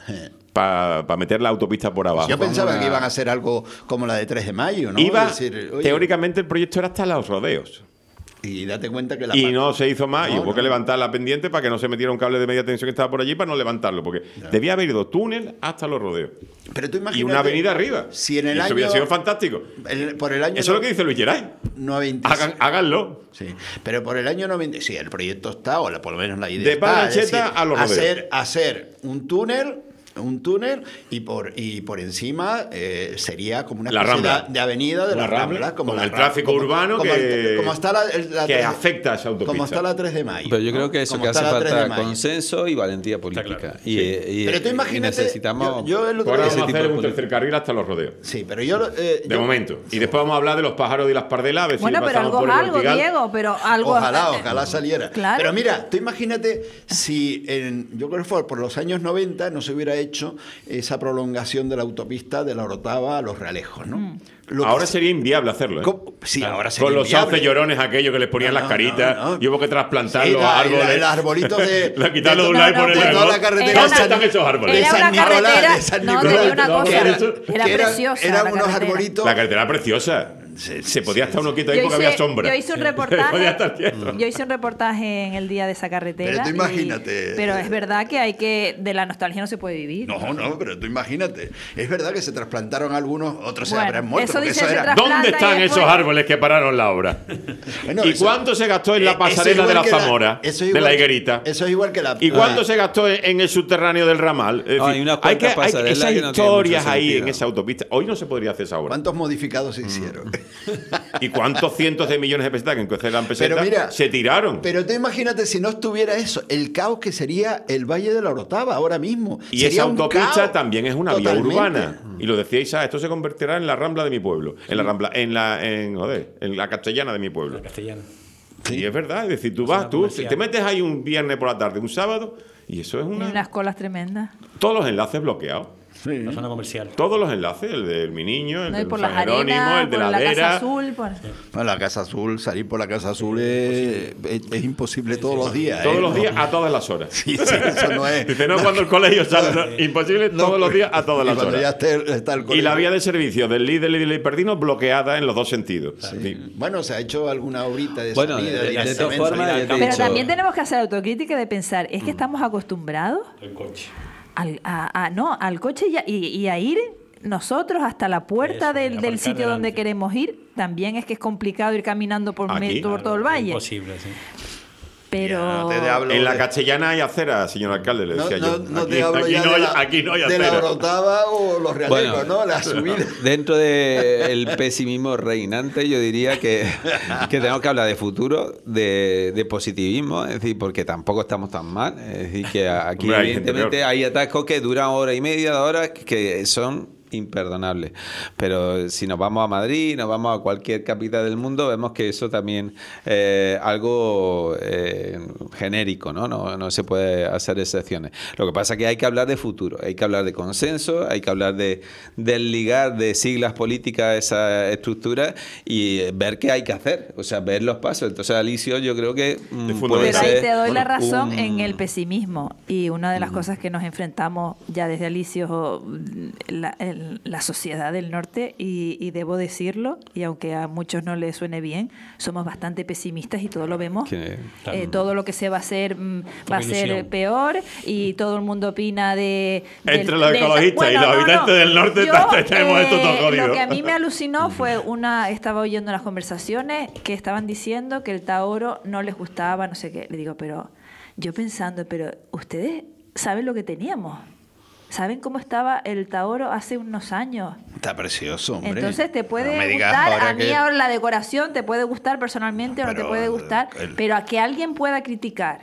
para meter la autopista por abajo, Yo pensaba una- que iban a hacer algo como la de tres de mayo, ¿no? iba, Es decir, oye, teóricamente el proyecto era hasta los rodeos. Y date cuenta que la Y pa- no se hizo más, y No, hubo no. que levantar la pendiente para que no se metiera un cable de media tensión que estaba por allí para no levantarlo, porque debía haber ido túnel hasta los rodeos. Pero tú Y imagínate una avenida arriba. Si en el Y eso año hubiera sido fantástico. el- por el año Eso es lo que dice Luis Geray. noventa Hagan, háganlo. Sí, pero por el año noventa, sí, el proyecto está, o la- por lo menos la idea De está, Padre es decir, Ancheta a los rodeos. hacer, hacer un túnel, un túnel y por y por encima eh, sería como una La especie Rambla. de, de avenida de Una la Rambla, Rambla, como con la el Ram- tráfico como- urbano como, que- como está la, el- la que tres- afecta a esa autopista. como está la tres de mayo. Pero yo creo ¿no? que eso Como que hace está la tres de falta mayo. consenso y valentía política. claro. Y, y- Pero tú y imagínate, necesitamos. yo- yo el otro Ahora día- vamos a ese tipo hacer de un política. tercer carril hasta los rodeos. Sí, pero yo eh, De yo- momento. Y después vamos a hablar de los pájaros y las pardelas. A ver si Bueno, pero pasamos algo por es el algo, Ortigal. Diego, pero algo... Ojalá, ojalá saliera. Claro. Pero mira, tú imagínate si en, yo creo que fue por los años noventa no se hubiera hecho esa prolongación de la autopista de la Orotava a los Realejos, ¿no? Lo que Ahora se- sería inviable hacerlo. ¿eh? ¿Cómo? Sí, ahora sería Con los inviable. sauces llorones aquellos que les ponían No, las no, caritas no, no. y hubo que trasplantar Sí, los la- árboles. la- el arbolito de- La quitarlo de un de lado y no, ponerle de al toda otro. la carretera Era ¿Dónde una- están esos árboles? de Era San una Nicolás, carretera, de San no, Nicolás. te digo una No, cosa, que era, era- que era- preciosa eran la unos carretera. arbolitos. La carretera preciosa. Sí, Se sí, podía sí, estar sí. un quito ahí Yo porque hice, había sombra. yo hice un Podía reportaje. estar quieto. Yo hice un reportaje en el día de esa carretera. Pero tú y- imagínate. pero es verdad que hay que de la nostalgia no se puede vivir. No, no, pero tú imagínate. Es verdad que se trasplantaron algunos, otros Bueno, se habrán muerto. eso porque dice eso se era... tras- ¿Dónde planta y están después- esos árboles que pararon la obra? Bueno, ¿Y eso- cuánto se gastó en la Eh, pasarela eso de la igual que Zamora? eso es de igual la que- higuerita. Eso es igual que la... ¿Y cuánto se gastó en, en el subterráneo del ramal? Es decir, hay unas hay que, cuantas hay pasarelas esas que no tienen historias mucho ahí sentido. en esa autopista. Hoy no se podría hacer esa obra. ¿Cuántos modificados se hicieron? ¿Y cuántos cientos de millones de pesetas que entonces eran pesetas Pero mira, se tiraron? Pero tú imagínate si no estuviera eso, el caos que sería el Valle de la Orotava ahora mismo. Y Sería esa un autopista caos también es una vía totalmente. urbana. Y lo decíais, ah, esto se convertirá en la rambla de mi pueblo. En la rambla, en la, en, joder, en la castellana de mi pueblo. La castellana. Y es verdad, es decir, tú Zona vas, tú comercial. te metes ahí un viernes por la tarde, un sábado, y eso es Tiene una. unas colas tremendas. Todos los enlaces bloqueados. La zona comercial. Todos los enlaces, el del Mi Niño, el No, y del por San las Jerónimo, arenas, el de por la la Casa Adera. Azul. Por... Bueno, la Casa Azul, salir por la Casa Azul es, es, es imposible todos los días. Todos ¿eh? los No. días, a todas las horas. Sí, sí, eso no es. Dice, no, cuando el colegio sale, no, imposible, No, todos los días, a todas y las cuando horas. ya esté- está el Y colegio. la vía de servicio del líder y del Perdino bloqueada en los dos sentidos. Sí. Bueno, se ha hecho alguna obrita de Bueno, salida de- de directamente. todas formas, ya te he Pero dicho- también tenemos que hacer autocrítica de pensar, es que estamos acostumbrados El coche. al, a, a- no, al coche y a, y- y a ir nosotros hasta la puerta Eso, y del, del aparcar sitio donde delante. queremos ir. También es que es complicado ir caminando por, Aquí. me- por todo el Claro, valle. Imposible, sí. Pero no en la Castellana hay acera, señor alcalde, le decía no, no, yo. No aquí, te hablo aquí, ya no de hay, la, aquí no hay de acera. la Orotava o los realejos, bueno, ¿no? La subida. Dentro del pesimismo reinante, yo diría que, que tenemos que hablar de futuro, de, de positivismo, es decir, porque tampoco estamos tan mal. Es decir, que aquí Hombre, hay evidentemente hay atascos que duran hora y media, dos horas, que son imperdonable, pero si nos vamos a Madrid, nos vamos a cualquier capital del mundo, vemos que eso también es eh, algo eh, genérico, ¿no? ¿no? No se puede hacer excepciones. Lo que pasa es que hay que hablar de futuro, hay que hablar de consenso, hay que hablar de desligar de siglas políticas esa estructura y ver qué hay que hacer, o sea, ver los pasos. Entonces, Alicio, yo creo que mm, puede ser. Pero ahí te doy la razón un... en el pesimismo, y una de las mm. cosas que nos enfrentamos ya desde Alicio, la, el la sociedad del norte, y, y debo decirlo, y aunque a muchos no les suene bien, somos bastante pesimistas y todo lo vemos, eh, todo lo que se va a hacer mm, va a ser peor, y todo el mundo opina de... Entre del, los ecologistas bueno, y los no, habitantes no. del norte Yo, tenemos eh, esto todo jodido. Lo que a mí me alucinó fue una, estaba oyendo unas conversaciones que estaban diciendo que el Tauro no les gustaba, no sé qué, le digo, pero yo pensando, pero ustedes saben lo que teníamos. ¿Saben cómo estaba el Tauro hace unos años? Está precioso, hombre. Entonces te puede no gustar, a mí que... ahora la decoración te puede gustar personalmente, pero, o no te puede gustar, el... pero a que alguien pueda criticar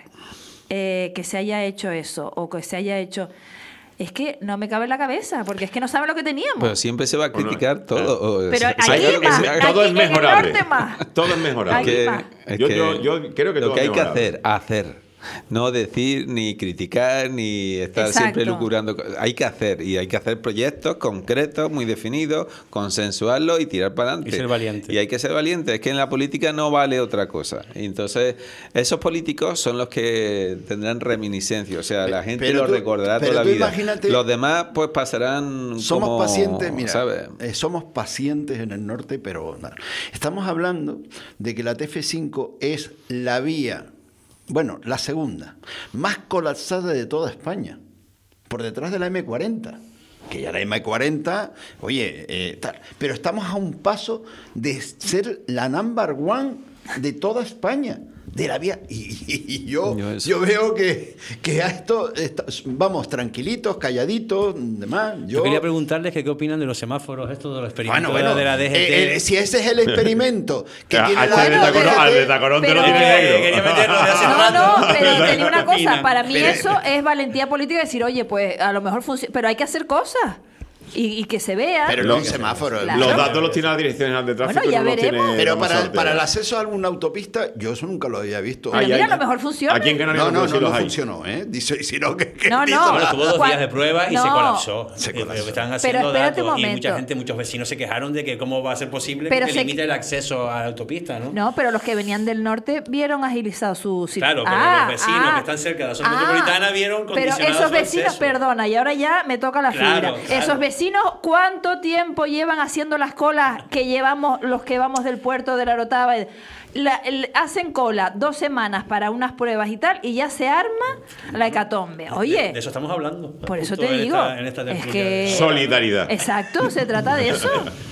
eh, que se haya hecho eso o que se haya hecho... Es que no me cabe en la cabeza, porque es que no saben lo que teníamos. Pero siempre se va a criticar todo. O, pero aquí más, todo aquí es mejorable. En el norte más. Todo es mejorable. Que, es yo, que yo, yo creo que lo todo que hay es que hacer, hacer. No decir, ni criticar, ni estar Exacto. siempre lucubrando. Hay que hacer, y hay que hacer proyectos concretos, muy definidos, consensuarlos y tirar para adelante. Y ser valiente. Y hay que ser valiente. Es que en la política no vale otra cosa. Y entonces, esos políticos son los que tendrán reminiscencia. O sea, la gente lo recordará toda la vida. Los demás, pues, pasarán somos como... pacientes, mira, ¿sabes? Eh, somos pacientes en el norte, pero no. Estamos hablando de que la T F cinco es la vía... Bueno, la segunda, más colapsada de toda España, por detrás de la eme cuarenta, que ya la eme cuarenta, oye, eh, tal, pero estamos a un paso de ser la number one de toda España, de la vía, y, y, y yo, yo, yo veo que, que a esto, está, vamos, tranquilitos, calladitos, demás. Yo, yo quería preguntarles que qué opinan de los semáforos, estos de los experimentos bueno, bueno, de la D G T. Eh, eh, si ese es el experimento que tiene al la de Tacorón, al de Tacorón te lo tiene negro. No, no, pero te digo una cosa, para mí pero, eso es valentía política, decir, oye, pues a lo mejor funciona, pero hay que hacer cosas. Y, y que se vea. Pero los semáforos. Claro. Los datos los tiene la Dirección General de Tráfico. Bueno, ya no veremos. Tiene, pero para, para el acceso a alguna autopista, yo eso nunca lo había visto. Pero mira, a lo mejor funciona. Aquí en Canarias no, no, no, no, no no funcionó, ¿eh? Dice, sino que, que no, no. Bueno, tuvo dos días de prueba y no. se colapsó. Se colapsó. Que estaban haciendo pero espérate datos un momento. Y mucha gente, muchos vecinos se quejaron de que cómo va a ser posible pero que se... limite el acceso a la autopista, ¿no? No, pero los que venían del norte vieron agilizado su sitio. Claro, pero ah, los vecinos ah, que están cerca de la zona ah, metropolitana vieron condicionado pero esos vecinos, acceso. Perdona, y ahora ya me toca la claro, fibra. Claro. Esos vecinos, ¿cuánto tiempo tiempo llevan haciendo las colas que llevamos los que vamos del puerto de la Orotava? La, el, hacen cola dos semanas para unas pruebas y tal, y ya se arma la hecatombe. Oye, de, de eso estamos hablando. Por eso te digo, en esta, en esta es que solidaridad. Exacto, se trata de eso.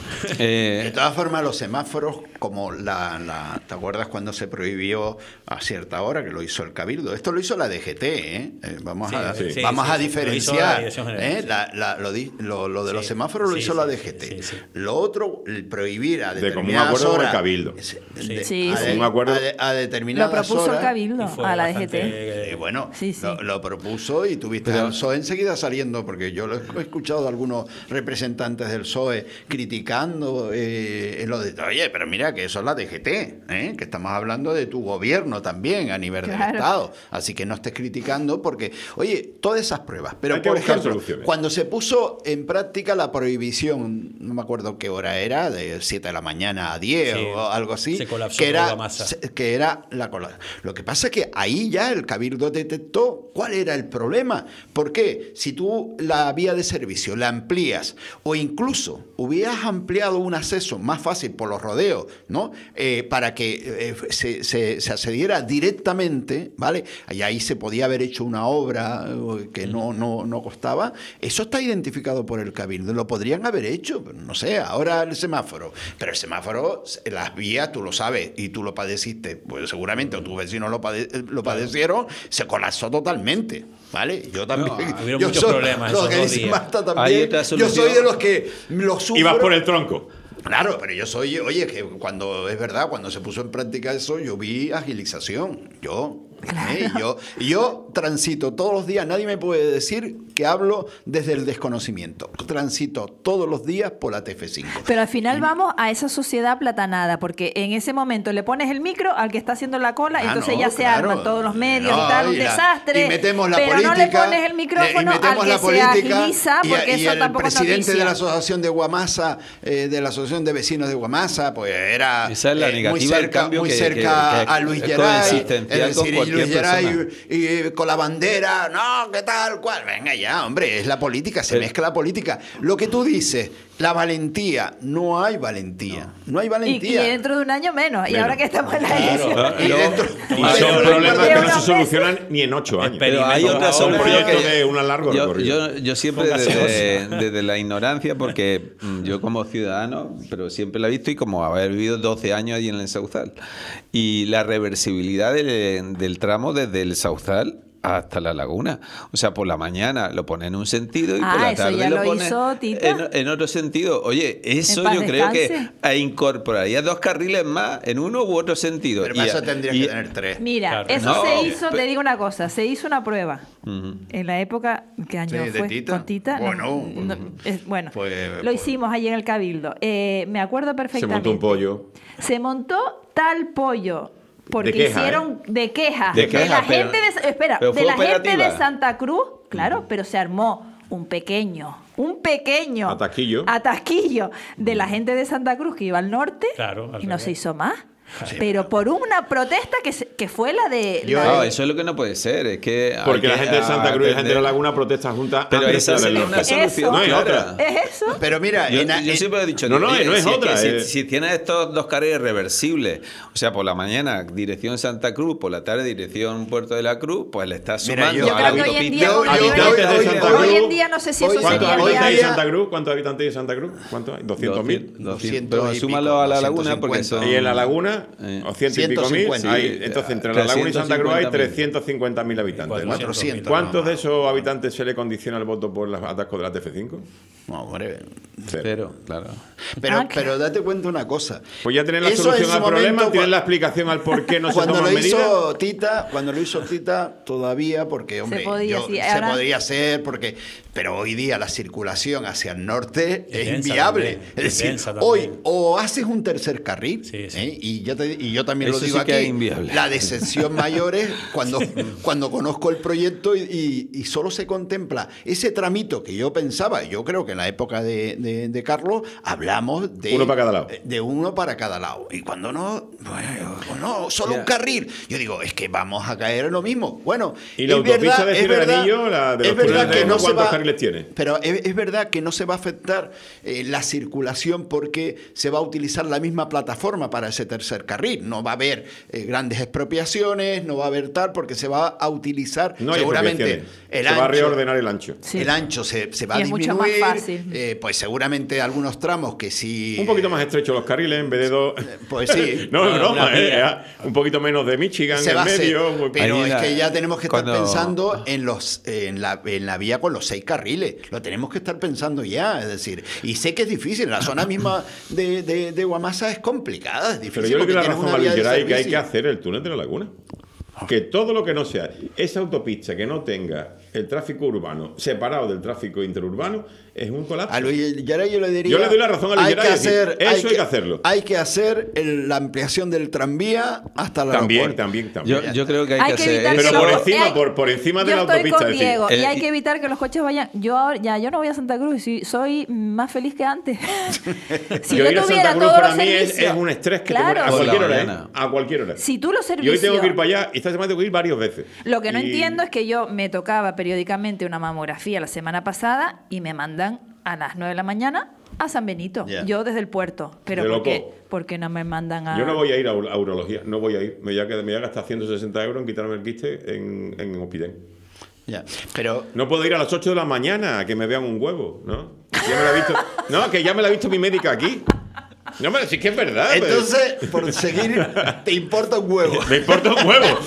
Eh, de todas formas, los semáforos, como la, la, ¿te acuerdas cuando se prohibió a cierta hora, que lo hizo el Cabildo? Esto lo hizo la D G T, ¿eh? eh vamos sí, a, sí, vamos sí, a sí, diferenciar. La ¿eh? la, la, lo, di, lo, lo de sí, los semáforos lo hizo sí, la D G T. Sí, sí. Lo otro, el prohibir a determinadas de horas. El Cabildo. De, sí, sí. A, de, un acuerdo. A, de, a determinadas horas. Lo propuso horas, el Cabildo a la D G T. Eh, bueno, sí, sí. Lo, lo propuso y tuviste al P S O E enseguida saliendo, porque yo lo he escuchado de algunos representantes del P S O E criticando eh, lo de, oye, pero mira que eso es la D G T, ¿eh? Que estamos hablando de tu gobierno también a nivel claro. del Estado, así que no estés criticando porque, oye, todas esas pruebas, pero por ejemplo, soluciones. Cuando se puso en práctica la prohibición, no me acuerdo qué hora era, de siete de la mañana a diez sí, o algo así, se colapsó que era, la masa. que era la cola. Lo que pasa es que ahí ya el Cabildo Cabildo detectó cuál era el problema. ¿Por qué? Si tú la vía de servicio la amplías o incluso hubieras ampliado un acceso más fácil por los rodeos, ¿no? Eh, para que eh, se, se, se accediera directamente, ¿vale? Y ahí se podía haber hecho una obra que no, no, no costaba. Eso está identificado por el Cabildo. Lo podrían haber hecho, no sé, ahora el semáforo. Pero el semáforo, las vías, tú lo sabes y tú lo padeciste, pues seguramente, o tus vecinos lo, pade lo padecieron, se colapsó totalmente. ¿Vale? Yo también. No, yo muchos soy, problemas lo que dice Marta también. Yo soy de los que lo sufro. Y vas por el tronco. Claro, pero yo soy, oye, que cuando es verdad, cuando se puso en práctica eso, yo vi agilización. Yo, claro. ¿eh? yo, yo transito todos los días, nadie me puede decir que hablo desde el desconocimiento. Transito todos los días por la T F cinco. Pero al final y, vamos a esa sociedad platanada, porque en ese momento le pones el micro al que está haciendo la cola, ah, entonces no, ya se claro. arman todos los medios no, y tal, un y la, desastre. Y metemos la pero política. No le pones el micrófono al que la política, se agiliza, porque y, y eso el tampoco presidente noticia. de la asociación de Guamasa, eh, de la asociación de vecinos de Guamasa, pues era Esa es la eh, muy cerca, muy que, cerca que, que, a Luis Geray, es decir, y Luis Geray y, y con la bandera, no, ¿qué tal? ¿Cuál? Venga ya, hombre, es la política, se mezcla la política. Lo que tú dices, la valentía, no hay valentía, no, no hay valentía. Y, y dentro de un año menos, menos. Y ahora que estamos en la claro. elección. Y, dentro, y son problemas que no se solucionan ni en ocho años. Pero hay otra solución. Un proyecto que, de un largo yo, recorrido. Yo, yo siempre desde, desde la ignorancia, porque yo como ciudadano, pero siempre la he visto y como haber vivido doce años allí en el Sauzal. Y la reversibilidad del, del tramo desde el Sauzal hasta la laguna. O sea, por la mañana lo pone en un sentido y ah, por la eso tarde ya lo, lo pone hizo, Tita. En, en otro sentido. Oye, eso yo descanse. creo que incorporaría dos carriles más en uno u otro sentido. Pero para y, eso tendría y, que tener tres. Mira, claro. eso no, se hizo, te digo una cosa, se hizo una prueba. Uh-huh. En la época, ¿qué año sí, fue? ¿De Tita? ¿Con Tita? Bueno, no, no, es, bueno pues, lo pues. hicimos allí en el Cabildo. Eh, me acuerdo perfectamente. Se montó un pollo. Se montó tal pollo. Porque de queja, hicieron ¿eh? de queja de, de queja, la pero, gente de espera pero de la operativa. gente de Santa Cruz, claro, mm. pero se armó un pequeño un pequeño atasquillo atasquillo de la gente de Santa Cruz que iba al norte claro, al y no revés. se hizo más. Sí, pero por una protesta que, se, que fue la de... Yo, la no, de... eso es lo que no puede ser. Es que porque que, la gente de Santa Cruz y la gente de la Laguna protesta juntas. Pero esa es una solución. No hay otra. ¿Es eso? Pero mira, yo, en, yo en, siempre he dicho... No, no, no es si, otra. Es que, es... si, si tienes estos dos carriles reversibles, o sea, por la mañana dirección Santa Cruz, por la tarde dirección Puerto de la Cruz, pues le estás sumando mira, yo, a la creo que hoy en día, autopista. hoy, hoy, hoy, hoy, hoy, hoy en día no sé si eso ¿Cuántos sería habitantes hay en viable. Santa Cruz? ¿Cuántos habitantes hay en Santa Cruz? ¿Cuántos hay? ¿doscientos mil? Pero súmalo a la Laguna porque son... Y en la Laguna, o ciento y pico mil. Hay, entonces, entre la Laguna y Santa Cruz hay trescientos cincuenta mil habitantes. cuatrocientos. ¿Cuántos de esos habitantes se le condiciona el voto por los atascos de la T F cinco? No, hombre. Cero, Cero claro. Pero, ah, pero date cuenta una cosa. Pues ya tienen la eso solución al problema, tienen la explicación al por qué no se toman medidas. Cuando lo hizo Tita, cuando lo hizo Tita, todavía, porque, hombre, se podía, yo, sí, se ahora... podría hacer, porque... Pero hoy día la circulación hacia el norte es, es inviable. También, es decir, también. hoy o haces un tercer carril, sí, sí. ¿eh? y, yo te, y yo también eso lo digo sí aquí, que es inviable. La decepción mayor es cuando, cuando conozco el proyecto y, y, y solo se contempla ese tramito que yo pensaba, yo creo que en la época de, de, de Carlos hablamos de uno para cada lado. De uno para cada lado. Y cuando no, bueno, no, solo yeah. un carril. Yo digo, es que vamos a caer en lo mismo. Bueno, y la autopista de Ciudad la de es verdad que no se va, carriles tiene. Pero es, es verdad que no se va a afectar eh, la circulación porque se va a utilizar la misma plataforma para ese tercer carril. No va a haber eh, grandes expropiaciones, no va a haber tal, porque se va a utilizar no seguramente el se ancho. Va a reordenar el ancho. Sí. El ancho se, se va y a es disminuir. Mucho más fácil. Eh, pues seguramente algunos tramos que sí. Un poquito más estrecho los carriles en vez de dos. Pues sí. no, no, no eh, eh, un poquito menos de Michigan se en va medio. Hacer, pero Ahí es la, que ya tenemos que estar cuando... pensando en los en la, en la vía con los seis carriles. Lo tenemos que estar pensando ya. Es decir, y sé que es difícil. La zona misma de, de, de Guamasa es complicada. Es difícil. Pero yo le doy la razón a Luis Geray que hay que hacer hacer el túnel de la Laguna. Que todo lo que no sea esa autopista que no tenga el tráfico urbano separado del tráfico interurbano es un colapso. A Luis Geray yo le diría... Yo le doy la razón a Luis Geray. Hacer, eso hay que, hay que hacerlo. Hay que hacer el, la ampliación del tranvía hasta la También, también, también. Yo, yo creo que hay, hay que, que hacer... Pero por los, encima, hay, por, por encima de yo la estoy autopista. Con Diego, decir, y eh, hay que evitar que los coches vayan... Yo ahora, ya yo no voy a Santa Cruz y soy más feliz que antes. Si yo, yo ir a tuviera Santa Cruz todos para los mí es, servicios, es un estrés que claro. te muere a cualquier hora, ¿eh? A cualquier hora. Si tú los servicios... Yo hoy tengo que ir para allá y esta semana tengo que ir varias veces. Lo que no y... entiendo es que yo me tocaba periódicamente una mamografía la semana pasada y me mandan a las nueve de la mañana a San Benito, yeah. yo desde el puerto. Pero ¿por qué? ¿Por qué no me mandan a...? Yo no voy a ir a, a urología, no voy a ir. Me voy a, me voy a gastar ciento sesenta euros en quitarme el quiste en, en Hospiden. Ya, pero... No puedo ir a las ocho de la mañana a que me vean un huevo, ¿no? Ya me lo ha visto, no, que ya me lo ha visto mi médica aquí. No, pero sí que es verdad. Entonces, pero... por seguir, te importa un huevo. Me importa un huevo.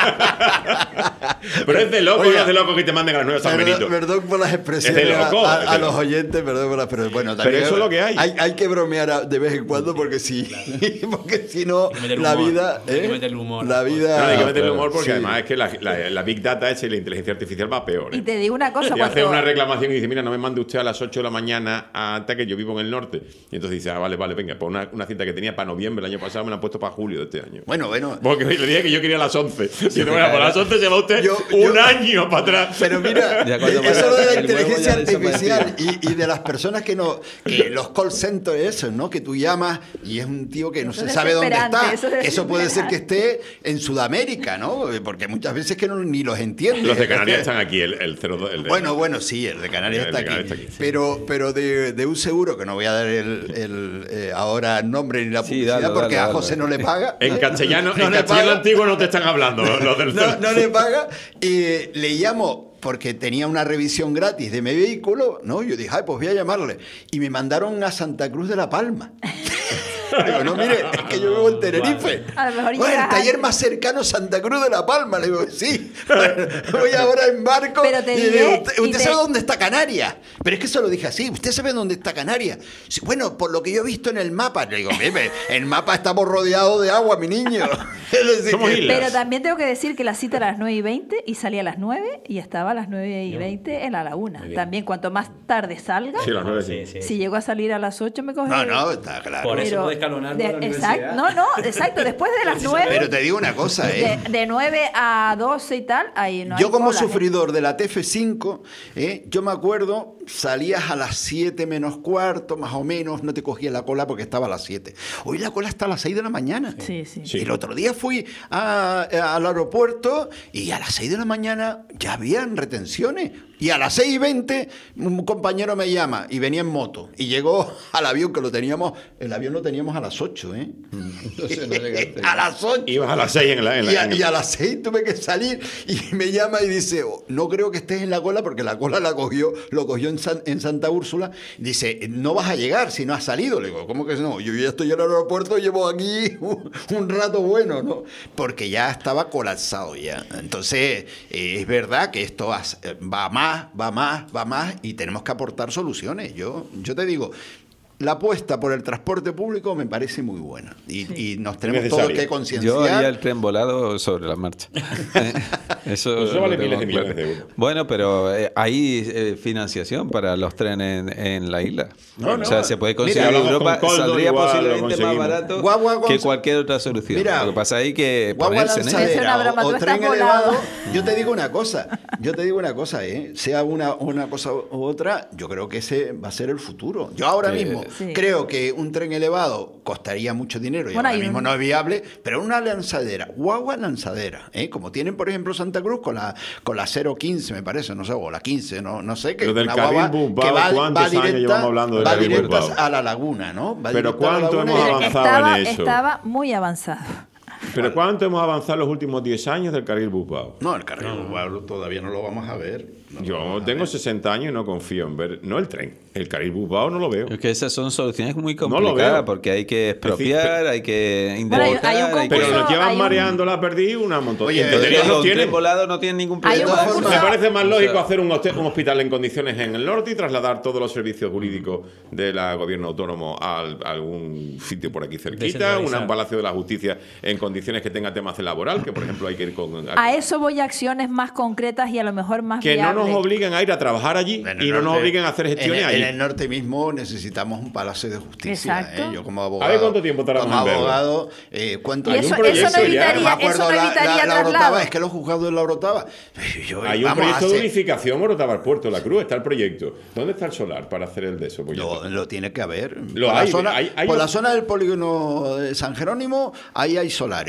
Pero es de loco, Oiga, no es de loco que te manden a las nueve a San Benito. Perdón por las expresiones es de loco, a, a, es a de los oyentes, perdón por las pero bueno, también pero eso es lo que hay. Hay, hay que bromear de vez en cuando porque si, porque si no, la vida... Hay que meterle humor. La vida... No, hay que meterle humor porque sí. además es que la, la, la Big Data es y la inteligencia artificial va peor. ¿eh? Y te digo una cosa. Y cuando... hace una reclamación y dice, mira, no me mande usted a las ocho de la mañana hasta que yo vivo en el norte. Y entonces dice, ah, vale, vale, venga, pues una, una cita que tenía para noviembre el año pasado me la han puesto para julio de este año. Bueno, bueno. Porque le dije que yo quería a las once. Si no, bueno, para las once se va usted yo, un yo, año para atrás. Pero mira, eso de la inteligencia artificial y, y de las personas que no, que los call centers, eso, ¿no? Que tú llamas y es un tío que no eso se sabe dónde está. Eso, eso puede ser que esté en Sudamérica, ¿no? Porque muchas veces que no, ni los entiende. Los de Canarias están aquí, el, el cero dos. El de... Bueno, bueno, sí, el de Canarias, el de está, Canarias aquí. está aquí. Pero, pero de, de un seguro, que no voy a dar el, el eh, ahora el nombre ni la publicidad, sí, dale, porque dale, a José dale. no le paga. En castellano, no en castellano antiguo no te están hablando. Los del no, no le paga. Y le llamo porque tenía una revisión gratis de mi vehículo, ¿no? Yo dije, ay, pues voy a llamarle. Y me mandaron a Santa Cruz de la Palma. Digo, no, mire, es que yo vivo en Tenerife. A lo mejor bueno, el taller más cercano, Santa Cruz de la Palma. Le digo, sí, voy ahora en barco. Pero te y diré, digo, ¿usted, usted te... sabe dónde está Canarias? Pero es que eso lo dije así, ¿usted sabe dónde está Canarias? Sí, bueno, por lo que yo he visto en el mapa. Le digo, mire, el mapa estamos rodeados de agua, mi niño. Es decir, Somos que... islas. Pero también tengo que decir que la cita era a las nueve y veinte y salía a las nueve y estaba a las nueve y veinte en la laguna. También, cuanto más tarde salga, sí, las nueve, sí. Sí, sí. Si llego a salir a las ocho me coge... No, no, está claro. Por eso puedes escalonar de, la exacto, no, no, exacto, después de las nueve... Pero te digo una cosa, ¿eh? De, de nueve a doce y tal, ahí no hay Yo como cola, sufridor ¿eh? de la T F cinco, ¿eh? yo me acuerdo, salías a las siete menos cuarto, más o menos, no te cogía la cola porque estaba a las siete. Hoy la cola está a las seis de la mañana. Sí, sí. sí. El otro día fui a, a, al aeropuerto y a las seis de la mañana ya habían retenciones. Y a las seis y veinte un compañero me llama y venía en moto. Y llegó al avión que lo teníamos, el avión lo teníamos a las ocho, ¿eh? Entonces no llegaste. A las ocho. Ibas a las seis en la... En la y, a, y a las seis tuve que salir y me llama y dice, oh, no creo que estés en la cola porque la cola la cogió, lo cogió en, San, en Santa Úrsula. Dice, no vas a llegar si no has salido. Le digo, ¿cómo que no? Yo ya estoy en el aeropuerto, llevo aquí un, un rato bueno, ¿no? Porque ya estaba colapsado ya. Entonces, eh, es verdad que esto va más va más, va más y tenemos que aportar soluciones. Yo, yo te digo, la apuesta por el transporte público me parece muy buena y, sí. y nos tenemos todos que concienciar. Yo haría el tren volado sobre la marcha. Eso, pues eso vale miles de millones de euros. Bueno, pero eh, hay eh, financiación para los trenes en, en la isla. No, no. O sea, se puede conseguir. Mira, Europa Coldo, saldría igual, posiblemente más barato guagua, guagua, que cualquier otra solución. Mira, lo que pasa ahí que ponerse en es una broma, o, o tú tren estás elevado. Yo te digo una cosa, yo te digo una cosa, ¿eh? sea una, una cosa u otra, yo creo que ese va a ser el futuro. Yo ahora sí, mismo sí. creo que un tren elevado costaría mucho dinero y bueno, ahora mismo un... no es viable, pero una lanzadera, guagua lanzadera, ¿eh? como tienen por ejemplo Santa Cruz con la con la cero quince me parece, no sé, o la quince, no, no sé, que lo del una guagua Bubbao, que va, ¿cuántos va directa, años llevamos hablando del va Carril directa Bubbao? a la laguna, ¿no? Va pero ¿cuánto hemos avanzado estaba, en eso? Estaba muy avanzado. ¿Pero bueno. cuánto hemos avanzado en los últimos diez años del Carril Bubbao? No, el Carril no. Bubbao todavía no lo vamos a ver. No Yo tengo sesenta años y no confío en ver, no el tren, el Carril Bubbao no lo veo. Es que esas son soluciones muy complicadas no porque hay que expropiar, hay que indemnizar. Bueno, hay, hay pero nos llevan mareando un... la perdiz una montón. Oye, entonces, los trenes volados no tienen ningún problema. Me parece más lógico hacer un, un hospital en condiciones en el norte y trasladar todos los servicios jurídicos del gobierno autónomo a, a algún sitio por aquí cerquita, un palacio de la justicia en condiciones que tenga temas de laboral, que por ejemplo hay que ir con... A eso voy a acciones más concretas y a lo mejor más que viables. no nos obliguen a ir a trabajar allí y norte, no nos obliguen a hacer gestiones en, allí. En el norte mismo necesitamos un palacio de justicia. ¿eh? Yo como abogado... A ver cuánto tiempo tardamos como en verlo. abogado, eh, ¿cuánto eso, eso no evitaría, no me acuerdo eso no evitaría la, la, la traslado. Orotava, es que los juzgados de la Orotava... Yo, hay un proyecto de unificación Orotava al Puerto de la Cruz, está el proyecto. ¿Dónde está el solar para hacer el de eso? Pues lo, lo tiene que haber. Lo por hay, la zona, hay, hay por un... la zona del polígono de San Jerónimo, ahí hay solares.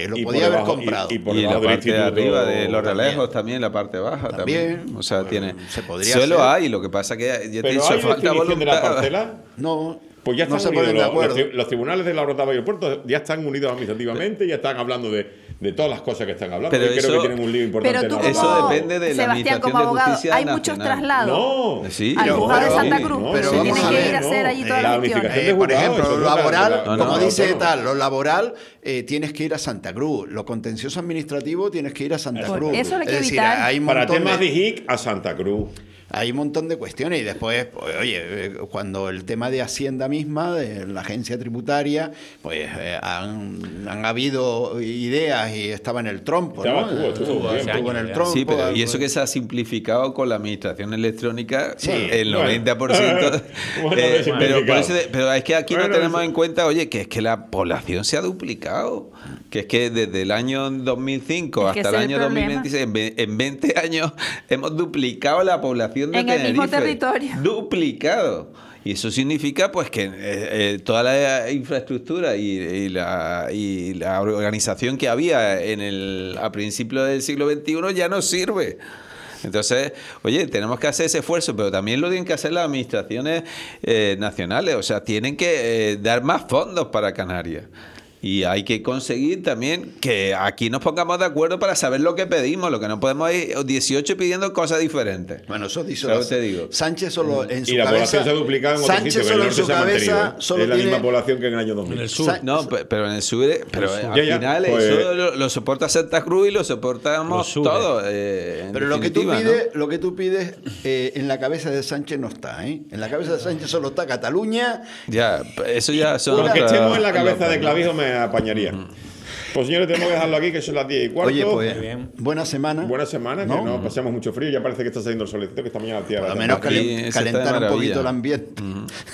dólares, lo podía haber comprado. Y, y, por y la parte de arriba de los relejos también, la parte baja también. también. O sea, bueno, tiene... Se podría Solo hacer. hay, lo que pasa que... Ya ¿Pero te hay falta definición de la parcela? No. Pues ya están no se unidos. ponen de acuerdo. Los, los tribunales de la Orotava y el Puerto ya están unidos administrativamente, ya están hablando de, de todas las cosas que están hablando. Pero Yo eso, creo que tienen un lío importante. Pero tú en la eso depende de la Sebastián, Administración como de abogado, Justicia hay Nacional. muchos traslados No, sí, al juzgado de Santa Cruz. no, pero se vamos tiene a que ver, ir a hacer no, allí todas la las unificación gestiones. de Eh, por juzgado, ejemplo, eso lo es la- laboral, la- como no, dice no. tal, lo laboral eh, tienes que ir a Santa Cruz, lo contencioso administrativo tienes que ir a Santa Eso. Cruz. Eso lo hay que es decir, evitar. hay un Para montón temas de, de H I C a Santa Cruz. hay un montón de cuestiones y después, pues, oye, eh, cuando el tema de Hacienda misma, de la agencia tributaria, pues eh, han, han habido ideas y estaba en el trompo, Estaba, ¿no? estuvo, estuvo Estuvo bien. en el Sí, trompo. Sí, pero y algo- eso que se ha simplificado con la administración electrónica, Sí, el bueno. noventa por ciento. Bueno, eh, de pero, por simplificado. eso de- pero es que aquí Bueno, no tenemos eso- en cuenta, oye, que es que la población se ha duplicado. Que es que desde el año dos mil cinco Es que hasta el ese es el año dos mil problema. veintiséis, en ve- en veinte años, hemos duplicado la población de En el mismo Tenerife. territorio. Duplicado. Y eso significa pues que eh, eh, toda la infraestructura y, y la, y la organización que había en el, a principios del siglo veintiuno ya no sirve. Entonces, oye, tenemos que hacer ese esfuerzo, pero también lo tienen que hacer las administraciones eh, nacionales. O sea, tienen que eh, dar más fondos para Canarias. Y hay que conseguir también que aquí nos pongamos de acuerdo para saber lo que pedimos. Lo que no podemos ir dieciocho pidiendo cosas diferentes. Bueno, eso dice Claro, la- te digo. Sánchez solo en su Y la cabeza. población se ha duplicado en otros Sánchez sitios, que en solo el en norte su se ha mantenido. cabeza ¿eh? solo Es la tiene- misma población que en el año dos mil. En el sur. Sa- No, pe- pero en el sur, pero sur. al Ya, ya, final pues- eso lo, lo soporta Santa Cruz y lo soportamos Los sures. todos. eh, en Pero lo que tú definitiva, pides, lo que tú pides eh, en la cabeza de Sánchez no está, ¿eh? En la cabeza de Sánchez solo está Cataluña. ¿no? Ya, eso ya son Con que otras- estemos en la cabeza otras- de Clavijo me apañaría. Pues señores, tenemos que dejarlo aquí, que son las diez y cuarto. Oye, pues, Muy bien. buena semana. Buena semana, ¿no? que no pasemos mucho frío. Ya parece que está saliendo el solecito, que esta mañana la tía Por va lo a menos tener Aquí calen- se está de calentar un maravilla. poquito el ambiente.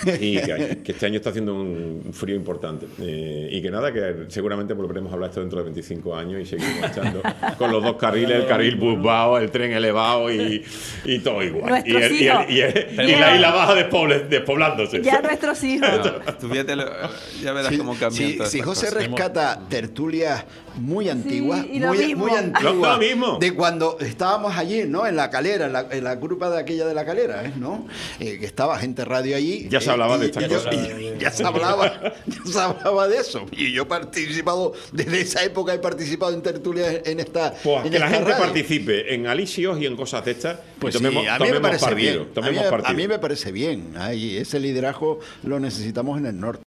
Y que, que este año está haciendo un frío importante. Eh, y que nada, que seguramente volveremos a hablar esto dentro de veinticinco años y seguimos echando con los dos carriles, el carril busbao, el tren elevado y, y todo igual. Y, Nuestros el- y, el- y, el- y la isla baja despoble- despoblándose. Ya nuestros hijos. No, tú fíjate lo- ya verás Si, cómo cambian si- todas si estas José cosas. rescata tertulias muy antiguas, y lo muy, mismo. muy Lo- antiguas, lo mismo. de cuando estábamos allí, ¿no? En la calera, en la, en la grupa de aquella de la calera, ¿eh? ¿no? Eh, que estaba gente radio allí. Ya se eh, hablaba y- de estas y yo- cosas. y ya se hablaba, ya se hablaba de eso. Y yo he participado, desde esa época he participado en tertulias en esta. Pues en que la esta gente radio. participe en alicios y en cosas de estas. Pues y tomemos, sí, a mí me tomemos parece partido, bien. A mí, tomemos a partido. mí me parece bien. Ahí, ese liderazgo lo necesitamos en el norte.